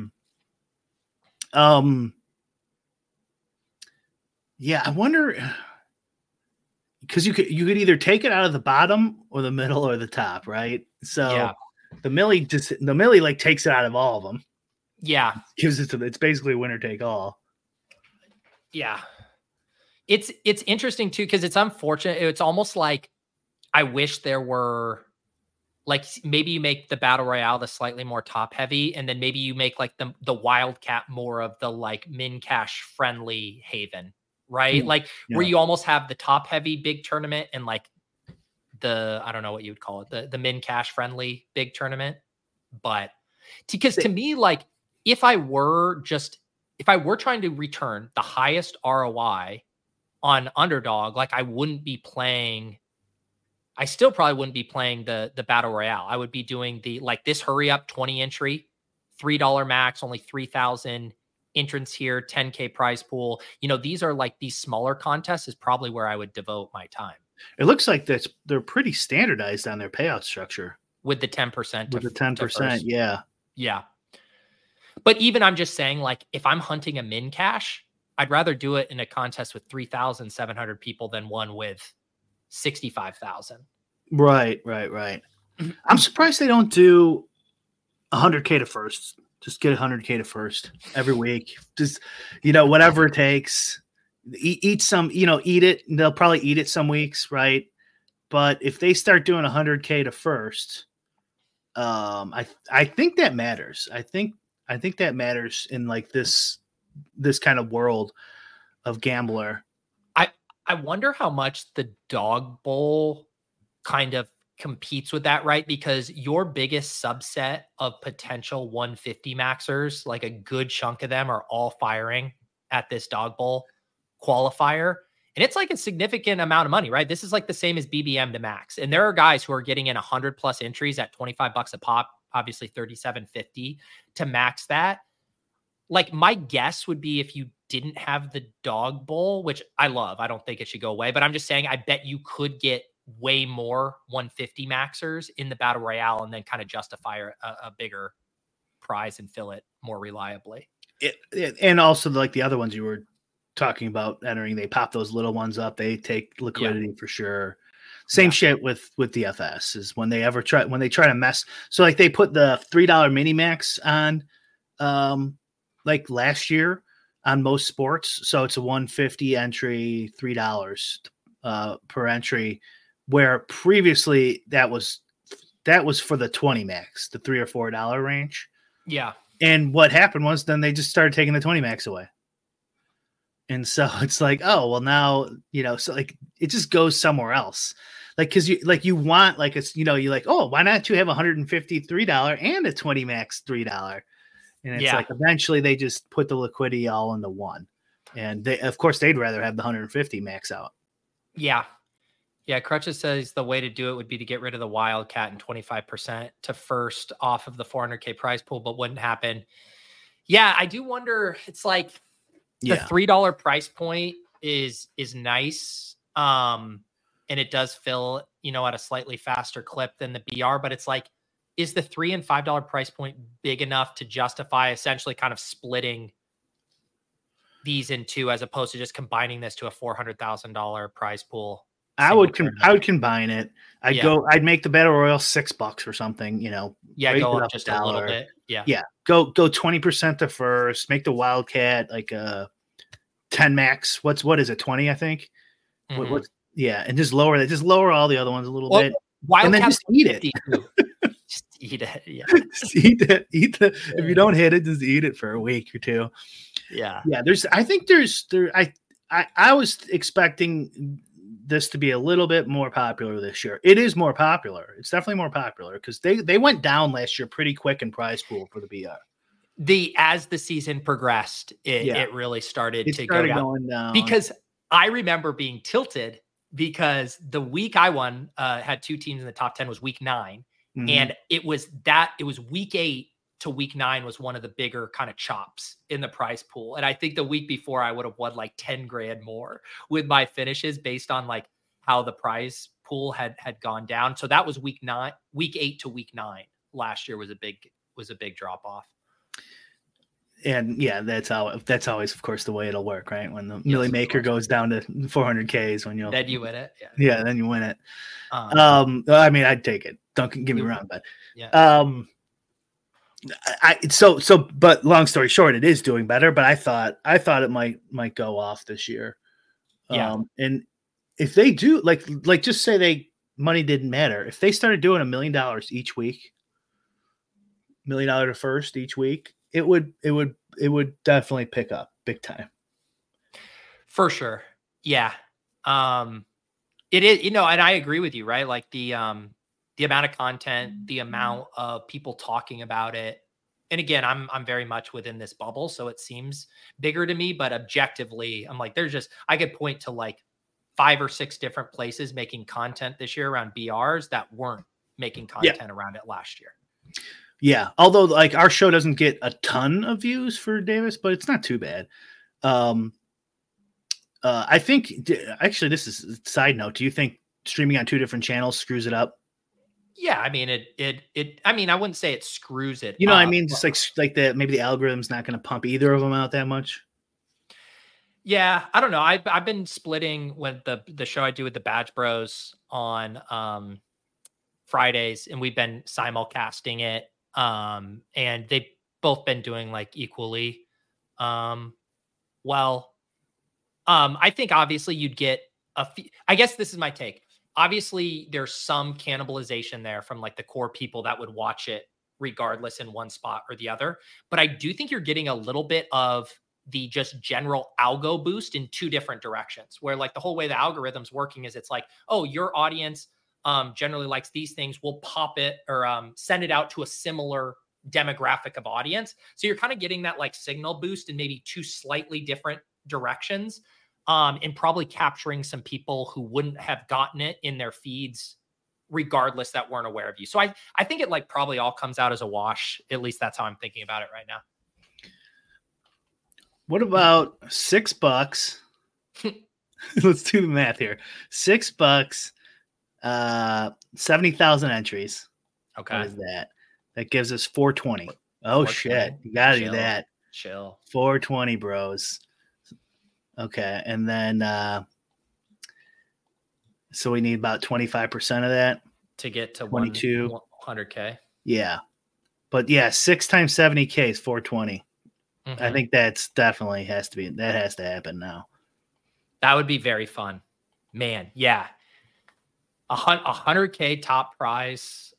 Yeah, I wonder, because you could either take it out of the bottom or the middle or the top, right? So the Millie like takes it out of all of them. Yeah, it's basically winner take all. Yeah, it's interesting too because it's unfortunate. It's almost like I wish there were like maybe you make the Battle Royale the slightly more top heavy, and then maybe you make like the Wildcat more of the like min cash friendly haven, right? Like where you almost have the top heavy big tournament and like the I don't know what you would call it the min cash friendly big tournament, but because to me like. If I were trying to return the highest ROI on Underdog, like I still probably wouldn't be playing the Battle Royale. I would be doing this hurry up 20 entry, $3 max, only 3,000 entrance here, 10K prize pool. These are like these smaller contests is probably where I would devote my time. It looks like they're pretty standardized on their payout structure. With the 10%. With the 10%, yeah. Yeah. But even I'm just saying, like, if I'm hunting a min cash, I'd rather do it in a contest with 3,700 people than one with 65,000. Right. I'm surprised they don't do 100K to first. Just get 100K to first every week. Just, whatever it takes. Eat some, eat it. They'll probably eat it some weeks, right? But if they start doing 100K to first, I think that matters. I think that matters in like this kind of world of gambler. I wonder how much the Dog Bowl kind of competes with that, right? Because your biggest subset of potential 150 maxers, like a good chunk of them are all firing at this Dog Bowl qualifier. And it's like a significant amount of money, right? This is like the same as BBM to max. And there are guys who are getting in 100 plus entries at $25 a pop, obviously $37.50 to max that. Like my guess would be if you didn't have the Dog Bowl, which I love, I don't think it should go away, but I'm just saying, I bet you could get way more 150 maxers in the Battle Royale and then kind of justify a bigger prize and fill it more reliably. And also like the other ones you were talking about entering, they pop those little ones up. They take liquidity for sure. Same shit with DFS is when they try to mess. So like they put the $3 mini max on, like last year on most sports. So it's a 150 entry, $3 per entry, where previously that was for the 20 max, the $3 or $4 range. Yeah. And what happened was then they just started taking the 20 max away. And so it's like, oh, well now, so like it just goes somewhere else. Like, cause you want like, it's, you're like, oh, why not you have $150 $3 and a 20 max $3? And it's like, eventually they just put the liquidity all into one. And of course they'd rather have the 150 max out. Yeah. Yeah. Crutches says the way to do it would be to get rid of the Wildcat and 25% to first off of the 400K prize pool, but wouldn't happen. Yeah. I do wonder, it's like, the $3 price point is nice. And it does fill, at a slightly faster clip than the BR, but it's like, is the $3 and $5 price point big enough to justify essentially kind of splitting these in two, as opposed to just combining this to a $400,000 prize pool? I would combine it. I'd make the battle royal $6 or something, go up just a little bit. Yeah. Go 20% to first, make the wildcat like a 10 max. What is it? 20, I think. Mm-hmm. And just lower all the other ones a little bit. And then just eat it. Just eat it. Yeah. Just eat it. If you don't hit it, just eat it for a week or two. Yeah. Yeah. I was expecting this to be a little bit more popular this year. It is more popular. It's definitely more popular because they went down last year pretty quick in prize pool for the BR. As the season progressed, it really started go down. Because I remember being tilted because the week I won had 2 teams in the top 10 was week 9. Mm-hmm. And it was week 8 to week 9 was one of the bigger kind of chops in the prize pool. And I think the week before I would have won like 10 grand more with my finishes based on like how the prize pool had gone down. So that was week 8 to week 9 last year was a big drop off. And yeah, that's always, of course, the way it'll work, right? When the Millie Maker goes down to 400Ks, then you win it. Yeah, then you win it. I mean, I'd take it. Don't get me wrong, but but long story short, it is doing better. But I thought it might go off this year. Yeah. And if they do, like just say money didn't matter. If they started doing $1 million each week, $1 million to first each week, it would definitely pick up big time. For sure. Yeah. It is, and I agree with you, right? Like the amount of content, the amount of people talking about it. And again, I'm very much within this bubble, so it seems bigger to me, but objectively, I'm like, I could point to like 5 or 6 different places making content this year around BRs that weren't making content around it last year. Yeah. Although like our show doesn't get a ton of views for Davis, but it's not too bad. I think actually this is a side note. Do you think streaming on 2 different channels screws it up? Yeah. I mean, I wouldn't say it screws it. I mean, just like maybe the algorithm's not going to pump either of them out that much. Yeah. I don't know. I've been splitting with the show I do with the Badge Bros on, Fridays, and we've been simulcasting it. And they've both been doing like equally, well. I think obviously you'd get I guess this is my take. Obviously there's some cannibalization there from like the core people that would watch it regardless in one spot or the other. But I do think you're getting a little bit of the just general algo boost in 2 different directions, where like the whole way the algorithm's working is it's like, oh, your audience generally likes these things. We'll pop it or send it out to a similar demographic of audience. So you're kind of getting that like signal boost in maybe 2 slightly different directions. And probably capturing some people who wouldn't have gotten it in their feeds regardless, that weren't aware of you. So I think it like probably all comes out as a wash. At least that's how I'm thinking about it right now. What about $6? Let's do the math here. $6, 70,000 entries. Okay. What is that? That gives us 420. Oh, 420. Shit. You got to do that. Chill. 420, bros. Okay, and then so we need about 25% of that to get to 100K. Yeah, but 6 times 70K is 420. Mm-hmm. I think that's definitely has to happen now. That would be very fun, man. Yeah, 100K top prize.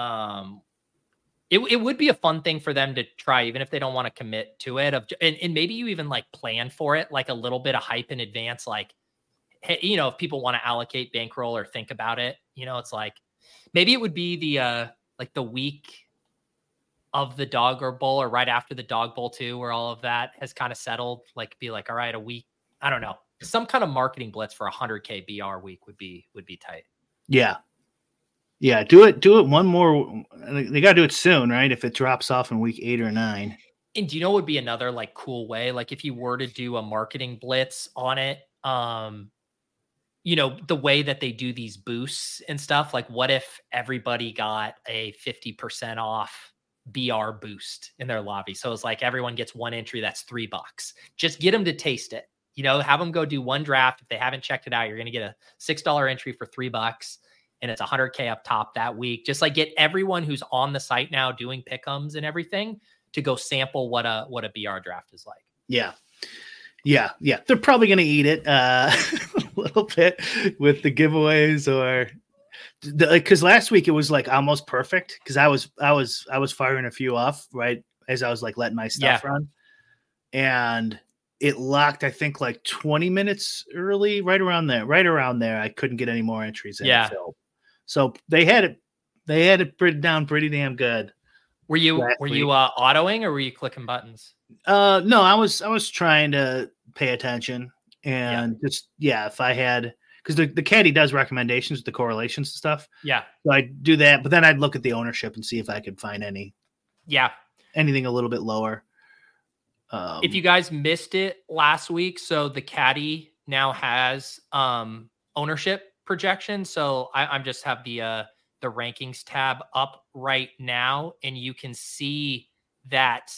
It would be a fun thing for them to try, even if they don't want to commit to it. And maybe you even like plan for it, like a little bit of hype in advance. Like, hey, if people want to allocate bankroll or think about it, it's like, maybe it would be the week of the Dog Bowl or right after the Dog Bowl too, where all of that has kind of settled. Like, be like, all right, a week. I don't know, some kind of marketing blitz for 100K BR week would be tight. Yeah. Yeah, do it one more. They got to do it soon, right? If it drops off in week 8 or 9. And do you know what would be another like cool way? Like if you were to do a marketing blitz on it, the way that they do these boosts and stuff, like what if everybody got a 50% off BR boost in their lobby? So it's like everyone gets one entry that's $3. Just get them to taste it. Have them go do one draft. If they haven't checked it out, you're going to get a $6 entry for $3 and it's 100K up top that week. Just like get everyone who's on the site now doing pick'ems and everything to go sample what a BR draft is like. Yeah. They're probably going to eat it a little bit with the giveaways or because last week it was like almost perfect because I was firing a few off right as I was like letting my stuff run, and it locked I think like 20 minutes early, right around there. I couldn't get any more entries in. Yeah. So they had it pretty damn good. Were you autoing or were you clicking buttons? No, I was trying to pay attention and if I had, because the caddy does recommendations with the correlations and stuff. Yeah. So I do that, but then I'd look at the ownership and see if I could find anything a little bit lower. If you guys missed it last week, so the caddy now has ownership projection. So I'm just have the rankings tab up right now, and you can see that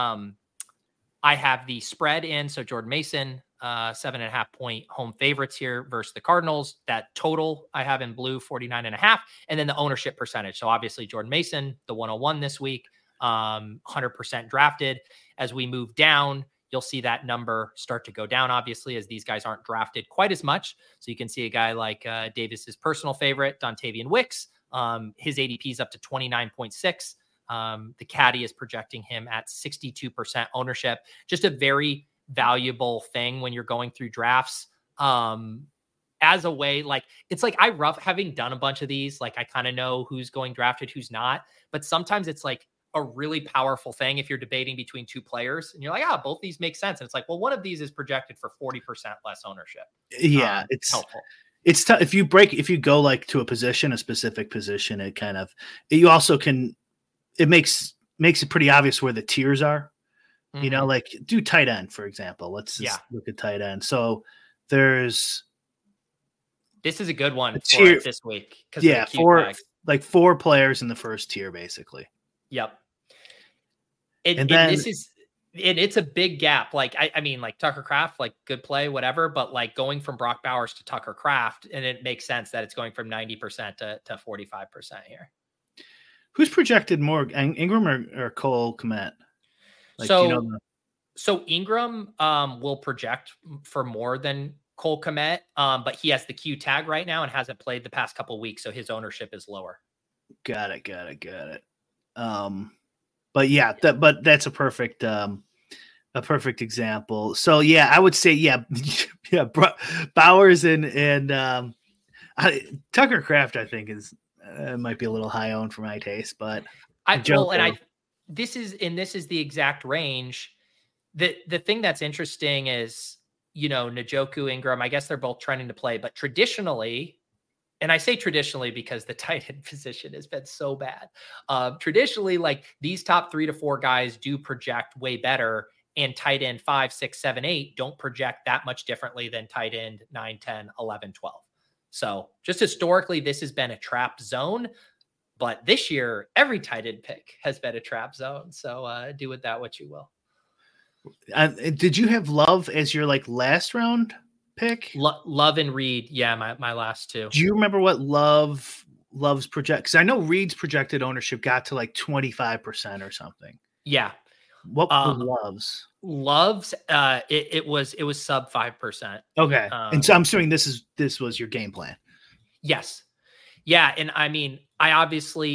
I have the spread in. So Jordan Mason, 7.5 point home favorites here versus the Cardinals. That total I have in blue, 49.5, and then the ownership percentage. So obviously Jordan Mason, the 101 this week, 100% drafted. As we move down, you'll see that number start to go down, obviously, as these guys aren't drafted quite as much. So you can see a guy like Davis's personal favorite, Dontavian Wicks. His ADP is up to 29.6. The caddy is projecting him at 62% ownership. Just a very valuable thing when you're going through drafts. As a way, like, it's like having done a bunch of these, like I kind of know who's going drafted, who's not. But sometimes it's like a really powerful thing if you're debating between two players and you're like, both these make sense. And it's like, well, one of these is projected for 40% less ownership. Yeah, it's helpful. It's tough if you go like to a specific position, you also can, it makes it pretty obvious where the tiers are, like do tight end, for example. Let's just look at tight end. So this is a good one for this week. Four players in the first tier, basically. Yep. It's a big gap. Like, I mean, like Tucker Kraft, like good play, whatever, but like going from Brock Bowers to Tucker Kraft, and it makes sense that it's going from 90% to 45% here. Who's projected more, Ingram or Cole Kmet? So Ingram will project for more than Cole Kmet, but he has the Q tag right now and hasn't played the past couple of weeks, so his ownership is lower. Got it. But that's a perfect example. So I would say Bowers and Tucker Kraft I think is might be a little high owned for my taste, but this is the exact range. The thing that's interesting is Njoku, Ingram. I guess they're both trending to play, but traditionally. And I say traditionally because the tight end position has been so bad. Traditionally, like these top 3 to 4 guys do project way better, and tight end 5, 6, 7, 8 don't project that much differently than tight end 9, 10, 11, 12. So just historically, this has been a trap zone. But this year, every tight end pick has been a trap zone. So do with that what you will. Did you have Love as your like last round pick? Love and Reed, my last two. Do you remember what Love's project? Because I know Reed's projected ownership got to like 25% or something. Yeah. What was Love's? Love's it was sub 5%. Okay, and so I'm assuming this was your game plan. Yes. Yeah, and I mean, I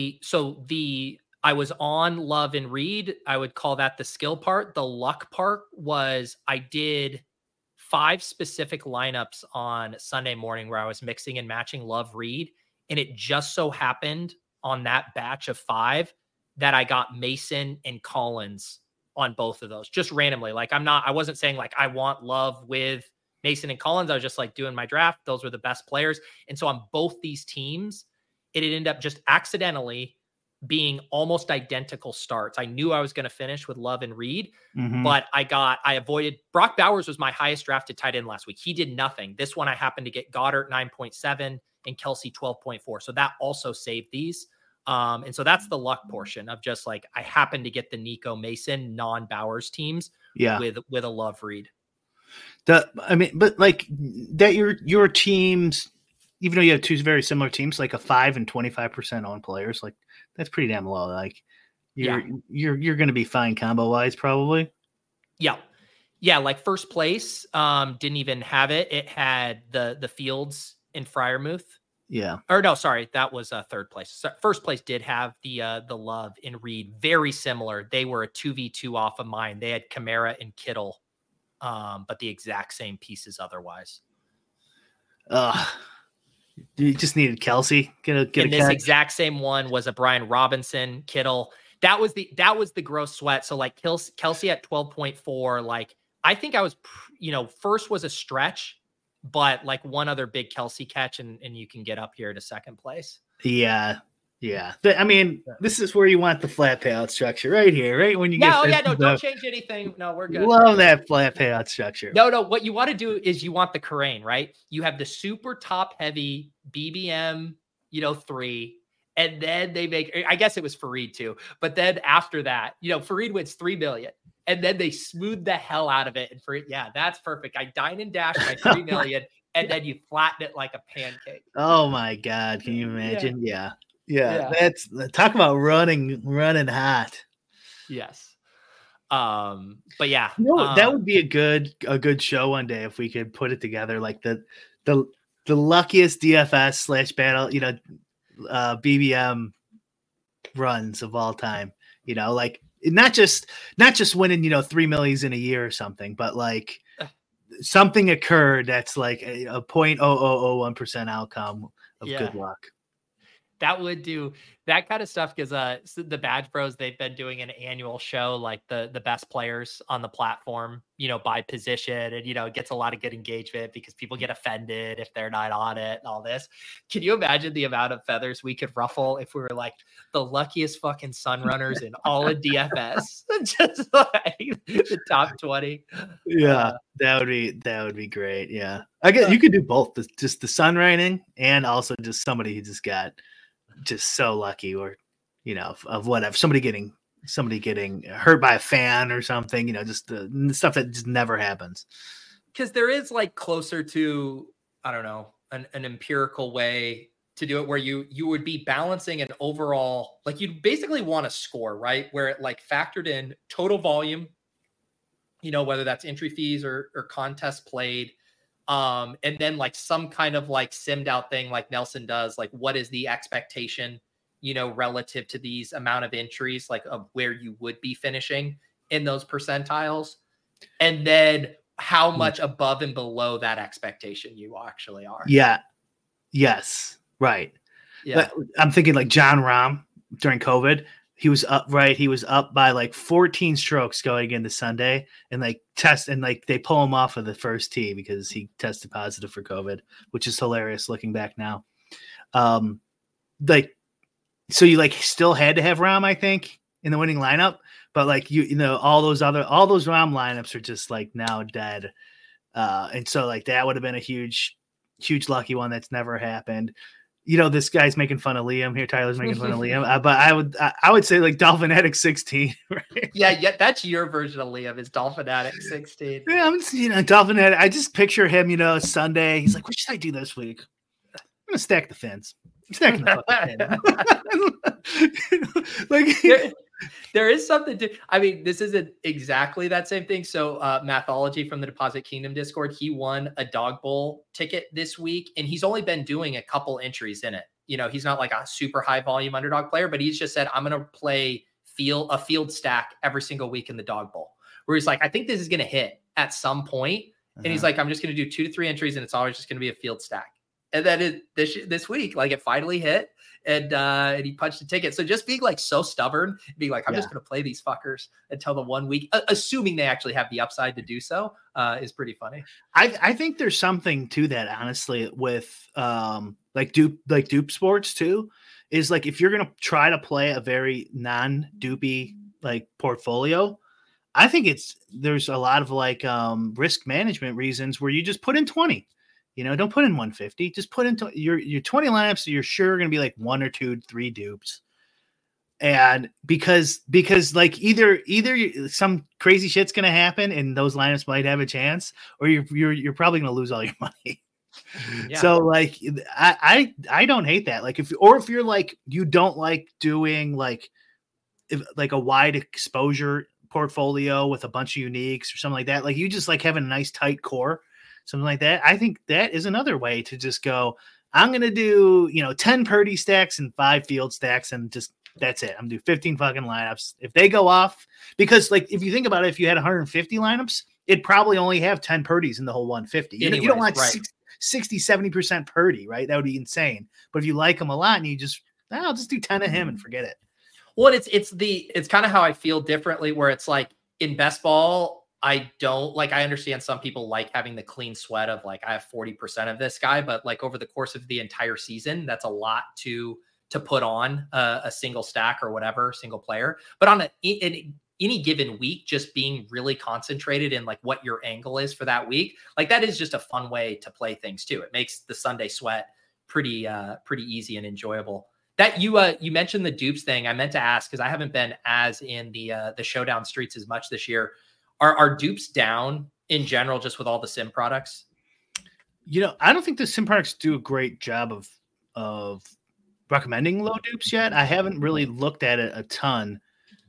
was on Love and Reed. I would call that the skill part. The luck part was I did 5 specific lineups on Sunday morning where I was mixing and matching Love Reed. And it just so happened on that batch of 5 that I got Mason and Collins on both of those just randomly. Like I wasn't saying like I want Love with Mason and Collins. I was just like doing my draft. Those were the best players. And so on both these teams, it ended up just accidentally being almost identical starts. I knew I was going to finish with Love and Reed, Mhm. but I avoided Brock Bowers was my highest drafted tight end last week. He did nothing. This one I happened to get Goddard 9.7 and Kelsey 12.4. So that also saved these. And so that's the luck portion of just like, I happened to get the Nico Mason non-Bowers teams with a Love Reed. But like that your teams, even though you have two very similar teams, like a 5 and 25% on players, like that's pretty damn low. Like you're going to be fine combo wise, probably. Yeah. Like first place didn't even have it. It had the Fields in Freiermuth. Yeah. Or no, sorry, that was third place. So first place did have the Love in Reed, very similar. They were a 2v2 off of mine. They had Kamara and Kittle, but the exact same pieces otherwise. You just needed Kelsey. Get and this exact same one was a Brian Robinson, Kittle. That was the gross sweat. So like Kelsey at 12.4. Like I think I was, first was a stretch, but like one other big Kelsey catch and you can get up here to second place. Yeah. Yeah. I mean, this is where you want the flat payout structure right here, right? When you get don't change anything. No, we're good. Love that flat payout structure. No, what you want to do is you want the Kerrane, right? You have the super top heavy BBM, 3, and then they make, I guess it was Fareed too, but then after that, Fareed wins 3 million. And then they smooth the hell out of it. And Fareed, that's perfect. I dine and dash my 3 million, and then you flatten it like a pancake. Oh my God. Can you imagine? Yeah. That's talk about running hot. Yes. But yeah, that would be a good show one day if we could put it together, like the luckiest DFS / battle, BBM runs of all time. Like not just winning 3 million in a year or something, but like something occurred that's like a 0.0001% outcome of good luck. That would do that kind of stuff because the Badge Bros, they've been doing an annual show, like the best players on the platform, by position, and it gets a lot of good engagement because people get offended if they're not on it and all this. Can you imagine the amount of feathers we could ruffle if we were like the luckiest fucking sun runners in all of DFS? Just like the top 20. Yeah, that would be great. Yeah, I guess you could do both, just the sun running and also just somebody who just got just so lucky, or of whatever, somebody getting hurt by a fan or something, just the stuff that just never happens. Because there is like closer to, I don't know, an empirical way to do it where you would be balancing an overall, like you'd basically want a score, right? Where it like factored in total volume, whether that's entry fees or contests played. And then like some kind of like simmed out thing like Nelson does, like what is the expectation, relative to these amount of entries, like of where you would be finishing in those percentiles. And then how much above and below that expectation you actually are. Yeah. Yes. Right. Yeah. I'm thinking like John Rahm during COVID. He was up, right? He was up by like 14 strokes going into Sunday, and like they pull him off of the first tee because he tested positive for COVID, which is hilarious looking back now. So you like still had to have Rahm, I think, in the winning lineup, but like all those Rahm lineups are just like now dead. And so like that would have been a huge lucky one that's never happened. This guy's making fun of Liam here. Tyler's making fun of Liam, but I would say like Dolphin Addict 16. Right? Yeah, that's your version of Liam is Dolphin Addict 16. Yeah, I'm Dolphin Addict. I just picture him, Sunday. He's like, what should I do this week? I'm gonna stack the fins. I'm stacking the fucking fin. There is something to, I mean, this isn't exactly that same thing. So Mathology from the Deposit Kingdom Discord, he won a Dog Bowl ticket this week, and he's only been doing a couple entries in it. He's not like a super high volume underdog player, but he's just said, I'm going to play a field stack every single week in the Dog Bowl, where he's like, I think this is going to hit at some point. And he's like, I'm just going to do 2 to 3 entries, and it's always just going to be a field stack. And then this week, like it finally hit, and he punched a ticket. So just being like so stubborn, being like, I'm just going to play these fuckers until the 1 week, assuming they actually have the upside to do so, is pretty funny. I think there's something to that, honestly, with like dupe sports too, is like if you're gonna try to play a very non-dupy like portfolio, I think there's a lot of like risk management reasons where you just put in 20. Don't put in 150. Just put into your 20 lineups. So you're sure going to be like 1 or 2, 3 dupes, and because like either some crazy shit's going to happen and those lineups might have a chance, or you're probably going to lose all your money. Yeah. So like I don't hate that. Like if you're like you don't like doing like a wide exposure portfolio with a bunch of uniques or something like that. Like you just like having a nice tight core, something like that. I think that is another way to just go, I'm going to do, 10 Purdy stacks and 5 field stacks. And just, that's it. I'm going to do 15 fucking lineups. If they go off, because like, if you think about it, if you had 150 lineups, it'd probably only have 10 Purdys in the whole 150. Anyways, you don't want 60, 70% Purdy, right? That would be insane. But if you like them a lot and you just, I'll just do 10 of him and forget it. Well, it's kind of how I feel differently, where it's like in best ball, I don't like, I understand some people like having the clean sweat of like, I have 40% of this guy, but like over the course of the entire season, that's a lot to put on a single stack or whatever, single player. But on any given week, just being really concentrated in like what your angle is for that week, like that is just a fun way to play things too. It makes the Sunday sweat pretty easy and enjoyable. That you mentioned the dupes thing. I meant to ask because I haven't been as in the showdown streets as much this year. Are dupes down in general just with all the sim products? I don't think the sim products do a great job of recommending low dupes yet. I haven't really looked at it a ton.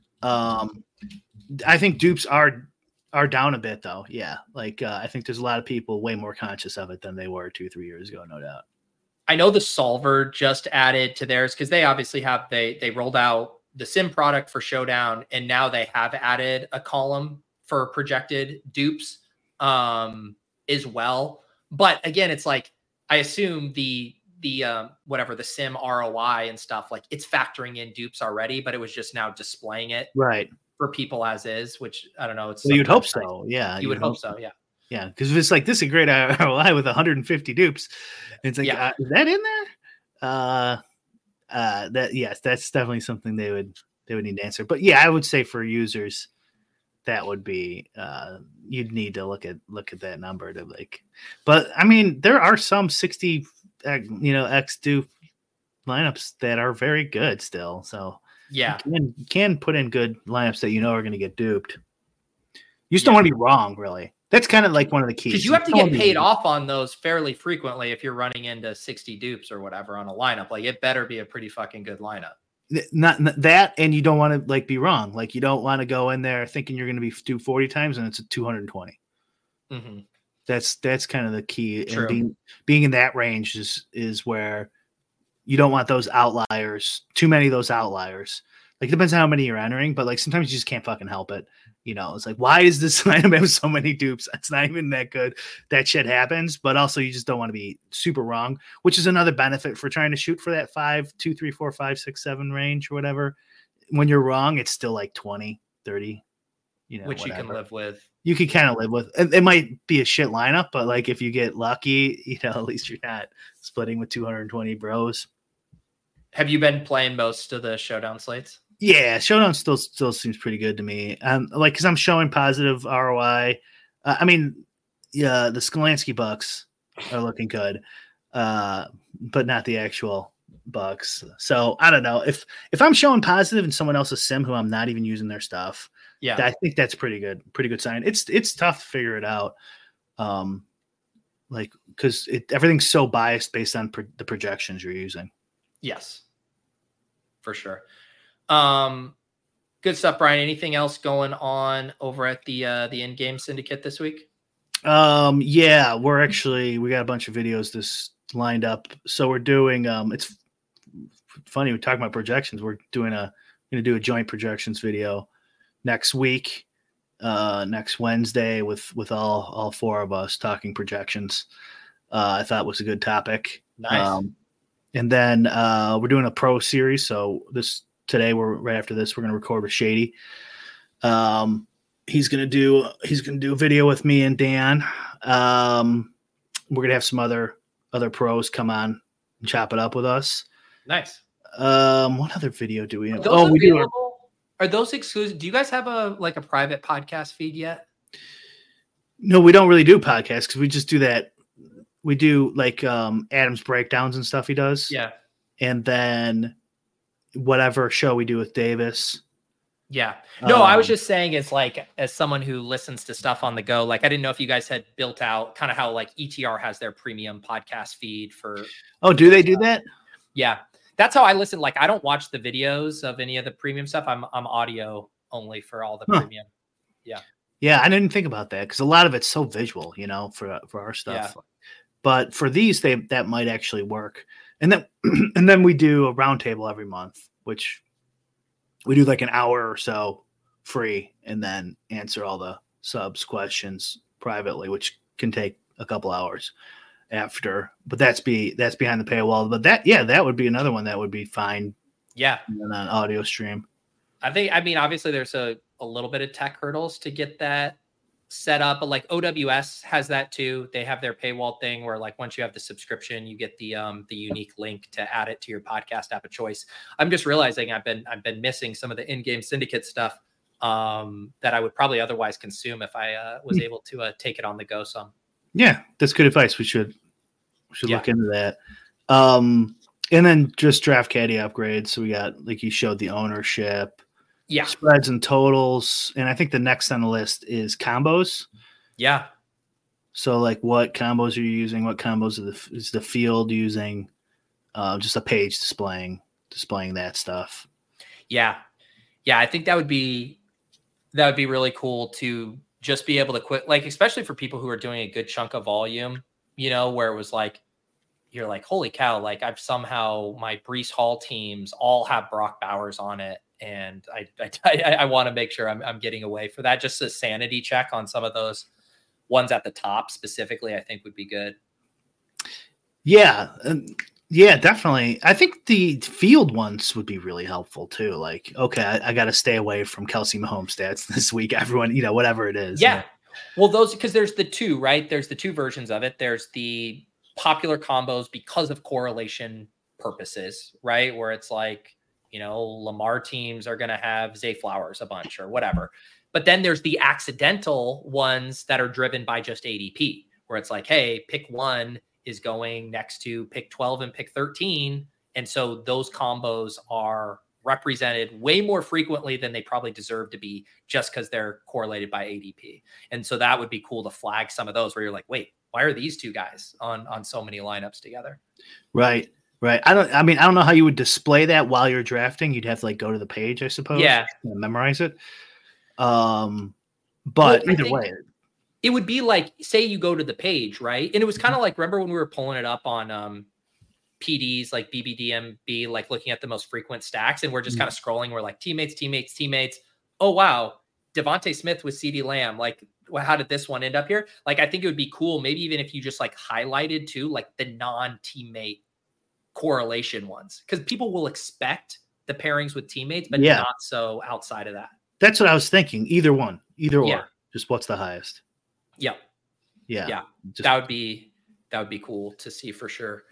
I think dupes are down a bit though. Yeah, like I think there's a lot of people way more conscious of it than they were 2-3 years ago, no doubt. I know the Solver just added to theirs because they obviously have they rolled out the sim product for Showdown, and now they have added a column for projected dupes as well. But again, it's like I assume the whatever the sim ROI and stuff, like it's factoring in dupes already, but it was just now displaying it right for people as is, which I don't know. You'd hope so, yeah. You would hope so, yeah. Yeah, because if it's like this is a great ROI with 150 dupes, it's like is that in there? That's definitely something they would need to answer. But yeah, I would say for users, that would be you'd need to look at that number to like. But I mean, there are some 60 X dupe lineups that are very good still. So yeah, you can put in good lineups that are going to get duped. You just don't want to be wrong, really. That's kind of like one of the keys. Because you have to get paid off on those fairly frequently if you're running into 60 dupes or whatever on a lineup. Like it better be a pretty fucking good lineup. Not that, and you don't want to like be wrong. Like you don't want to go in there thinking you're going to be do 40 times and it's a 220. Mm-hmm. That's kind of the key. True. And being in that range is where you don't want those outliers. Too many of those outliers. Like it depends on how many you're entering, but like sometimes you just can't fucking help it. It's like, why does this lineup have so many dupes? It's not even that good. That shit happens, but also you just don't want to be super wrong, which is another benefit for trying to shoot for that 5, 2, 3, 4, 5, 6, 7 range or whatever. When you're wrong, it's still like 20, 30, which whatever. You can live with. You can kind of live with. It might be a shit lineup, but like if you get lucky, at least you're not splitting with 220 bros. Have you been playing most of the Showdown slates? Yeah, Showdown still seems pretty good to me. Like because I'm showing positive ROI. I mean, yeah, the Skolansky bucks are looking good, but not the actual bucks. So I don't know if I'm showing positive in someone else's sim who I'm not even using their stuff. Yeah, I think that's pretty good sign. It's tough to figure it out, like because everything's so biased based on the projections you're using. Yes, for sure. Good stuff, Brian. Anything else going on over at the in-game syndicate this week? Yeah, we got a bunch of videos this lined up. So we're doing, it's funny. We're talking about projections. We're going to do a joint projections video next week, next Wednesday with all 4 of us talking projections. I thought was a good topic. Nice. And then, we're doing a pro series. So today right after this, we're going to record with Shady. He's going to do a video with me and Dan. We're going to have some other pros come on and chop it up with us. Nice. What other video do we have? Those We do. Are those exclusive? Do you guys have a private podcast feed yet? No, we don't really do podcasts because we just do that. We do like Adam's breakdowns and stuff he does. Yeah. And then whatever show we do with Davis. Yeah. No, I was just saying as someone who listens to stuff on the go, like I didn't know if you guys had built out kind of how like ETR has their premium podcast feed for. Oh, do they do that? Yeah. That's how I listen. Like I don't watch the videos of any of the premium stuff. I'm audio only for all the premium. Yeah. Yeah. I didn't think about that because a lot of it's so visual, for our stuff. Yeah. But for these, that might actually work. And then we do a roundtable every month, which we do like an hour or so free and then answer all the subs questions privately, which can take a couple hours after, but that's behind the paywall. But that would be another one that would be fine. Yeah. On an audio stream. Obviously there's a little bit of tech hurdles to get that set up, but like OWS has that too. They have their paywall thing where like once you have the subscription, you get the unique link to add it to your podcast app of choice. I'm just realizing I've been missing some of the in-game syndicate stuff that I would probably otherwise consume if I was able to take it on the go some. Yeah, that's good advice. We should look into that. And then just draft caddy upgrades. So we got, like you showed, the ownership. Yeah. Spreads and totals. And I think the next on the list is combos. Yeah. So like what combos are you using? What combos is the field using? Just a page displaying that stuff. Yeah. Yeah. I think that would be really cool to just be able to quit, like, especially for people who are doing a good chunk of volume, where it was like, you're like, holy cow, like I've somehow, my Breece Hall teams all have Brock Bowers on it. And I want to make sure I'm getting away for that. Just a sanity check on some of those ones at the top specifically, I think would be good. Yeah. Yeah, definitely. I think the field ones would be really helpful too. Like, okay, I got to stay away from Kelsey Mahomes stats this week. Everyone, whatever it is. Yeah. Well, those, because there's the two, right? There's the two versions of it. There's the popular combos because of correlation purposes, right? Where it's like, Lamar teams are going to have Zay Flowers a bunch or whatever. But then there's the accidental ones that are driven by just ADP, where it's like, hey, pick 1 is going next to pick 12 and pick 13. And so those combos are represented way more frequently than they probably deserve to be just because they're correlated by ADP. And so that would be cool to flag some of those where you're like, wait, why are these two guys on so many lineups together? Right. Right. I don't know how you would display that while you're drafting. You'd have to go to the page, I suppose. Yeah. Memorize it. But either way, it would be like, say you go to the page, right? And it was kind of like, remember when we were pulling it up on PDs, like BBDMB, like looking at the most frequent stacks, and we're just kind of scrolling. We're like teammates. Oh, wow. Devontae Smith with CeeDee Lamb. Like, how did this one end up here? Like, I think it would be cool. Maybe even if you just highlighted too, like the non-teammate correlation ones, because people will expect the pairings with teammates, but not so outside of that. That's what I was thinking. Either one, or just what's the highest. Yeah. Just, that would be cool to see for sure.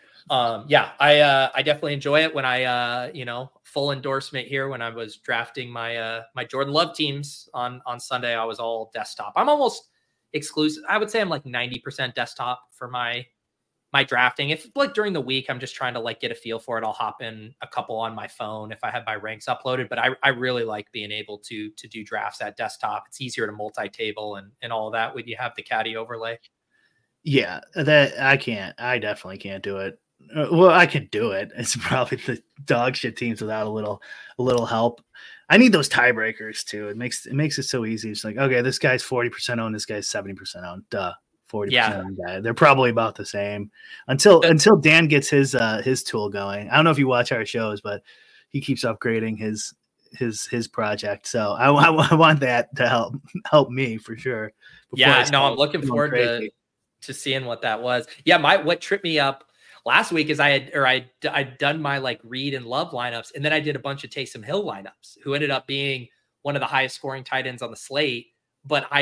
I definitely enjoy it when I full endorsement here, when I was drafting my my Jordan Love teams on Sunday, I was all desktop. I'm almost exclusive. I would say I'm like 90% desktop for my drafting. If during the week I'm just trying to get a feel for it, I'll hop in a couple on my phone if I have my ranks uploaded. But I really like being able to do drafts at desktop. It's easier to multi-table and all of that when you have the caddy overlay. Yeah, that I definitely can't do it. Well, I can do it. It's probably the dog shit teams without a little help. I need those tiebreakers too. It makes it so easy. It's like, okay, this guy's 40% owned, this guy's 70% owned. Duh. 40% guy. They're probably about the same until Dan gets his tool going. I don't know if you watch our shows, but he keeps upgrading his project. So I want that to help me for sure. I'm looking forward to seeing what that was. Yeah, what tripped me up last week is I'd done my read and love lineups, and then I did a bunch of Taysom Hill lineups, who ended up being one of the highest scoring tight ends on the slate. But I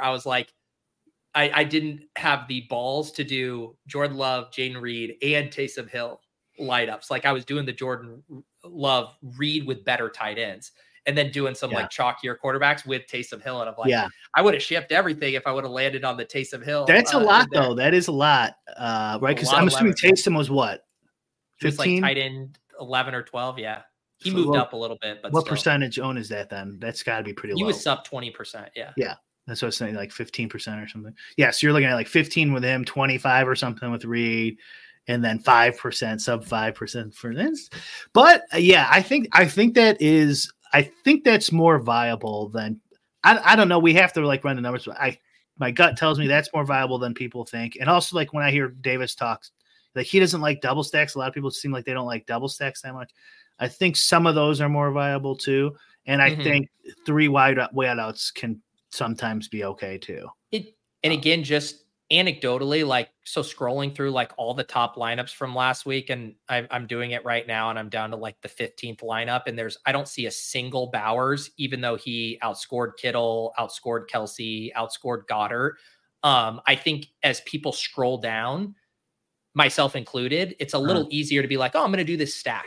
didn't have the balls to do Jordan Love, Jaden Reed, and Taysom Hill lineups. I was doing the Jordan Love read with better tight ends, and then doing some like chalkier quarterbacks with Taysom Hill. And I'm like, I would have shipped everything if I would have landed on the Taysom Hill. That's a lot though. That is a lot. Right. Because I'm assuming Taysom was what? 15? Like tight end 11 or 12. Yeah. He moved up a little bit, but what percentage own is that then? That's got to be pretty low. He was sub 20%. Yeah. Yeah. That's what I was saying, like 15% or something. Yeah. So you're looking at like 15 with him, 25 or something with Reed, and then 5%, sub 5% for this. But I think that's more viable than I don't know. We have to like run the numbers, but my gut tells me that's more viable than people think. And also like when I hear Davis talks, like he doesn't like double stacks. A lot of people seem like they don't like double stacks that much. I think some of those are more viable too. And I think 3 wideouts can sometimes be okay too. And again, just anecdotally, like, so scrolling through like all the top lineups from last week, and I'm doing it right now, and I'm down to like the 15th lineup, and I don't see a single Bowers, even though he outscored Kittle, outscored Kelsey, outscored Goddard. I think as people scroll down, myself included, it's a little easier to be like, oh, I'm going to do this stack.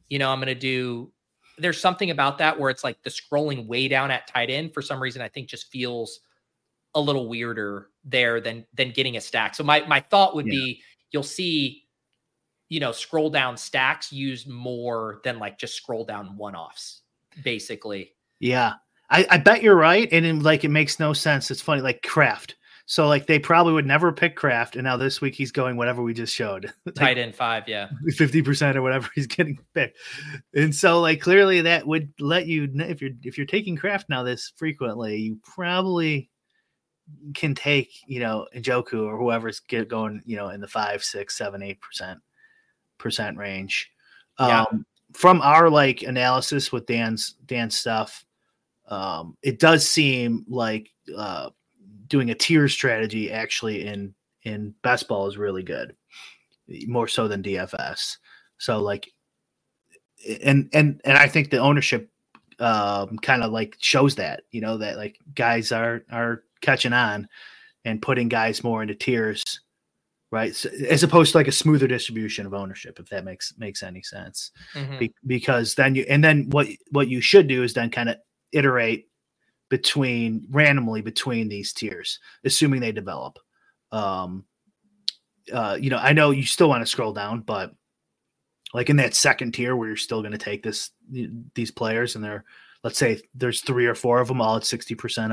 There's something about that where it's like the scrolling way down at tight end for some reason, I think just feels a little weirder there than getting a stack. So my thought would be, you'll see, scroll down stacks used more than like just scroll down one-offs, basically. Yeah. I bet you're right. And it makes no sense. It's funny, like Kraft. So like they probably would never pick Kraft, and now this week he's going whatever we just showed. Tight end 5, 50% or whatever he's getting picked. And so like clearly that would let you, if you're taking Kraft now this frequently, you probably can take, Njoku or whoever's going, in the 5, 6, 7, 8% range. From our like analysis with Dan's stuff, it does seem like doing a tier strategy actually in best ball is really good, more so than DFS. So like, and I think the ownership kind of like shows that, that like guys are catching on and putting guys more into tiers, right? So, as opposed to like a smoother distribution of ownership, if that makes any sense. Because then what you should do is then kind of iterate randomly between these tiers, assuming they develop. I know you still want to scroll down, but like in that second tier where you're still going to take these players, and let's say there's 3 or 4 of them all at 60%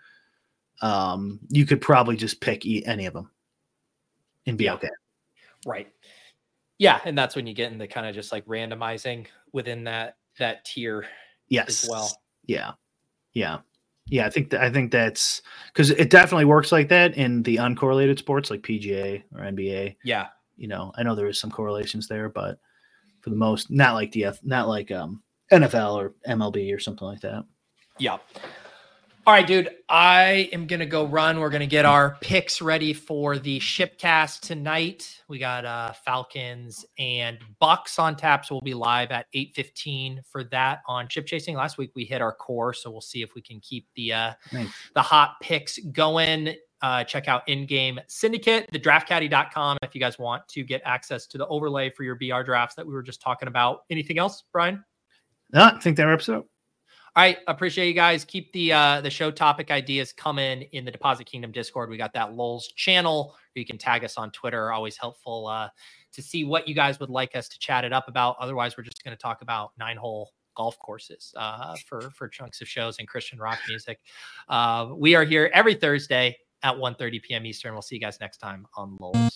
owned. You could probably just pick any of them and be okay. Right. Yeah. And that's when you get into kind of just like randomizing within that tier as well. Yeah. I think that's because it definitely works like that in the uncorrelated sports like PGA or NBA. Yeah. I know there is some correlations there, but for the most, not like NFL or MLB or something like that. Yeah. All right, dude, I am going to go run. We're going to get our picks ready for the Shipcast tonight. We got Falcons and Bucks on tap, so we'll be live at 8:15 for that on Chip Chasing. Last week we hit our core, so we'll see if we can keep the hot picks going. Check out In-Game Syndicate, thedraftcaddy.com if you guys want to get access to the overlay for your BR drafts that we were just talking about. Anything else, Brian? No, I think that wraps up. All right. Appreciate you guys. Keep the show topic ideas coming in the Deposit Kingdom Discord. We got that Lulz channel where you can tag us on Twitter. Always helpful to see what you guys would like us to chat it up about. Otherwise, we're just going to talk about 9-hole golf courses for chunks of shows and Christian rock music. We are here every Thursday at 1:30 p.m. Eastern. We'll see you guys next time on Lulz.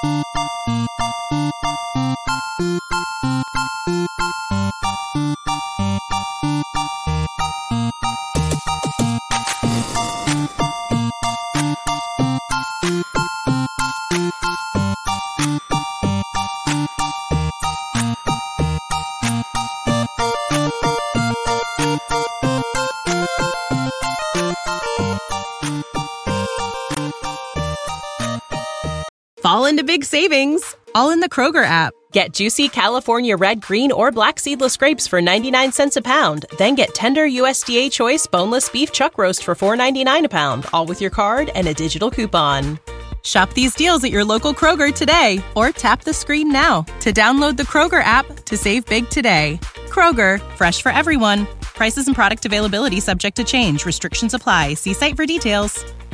Fall into big savings, all in the Kroger app. Get juicy California red, green, or black seedless grapes for 99 cents a pound. Then get tender USDA choice boneless beef chuck roast for $4.99 a pound, all with your card and a digital coupon. Shop these deals at your local Kroger today, or tap the screen now to download the Kroger app to save big today. Kroger, fresh for everyone. Prices and product availability subject to change. Restrictions apply. See site for details.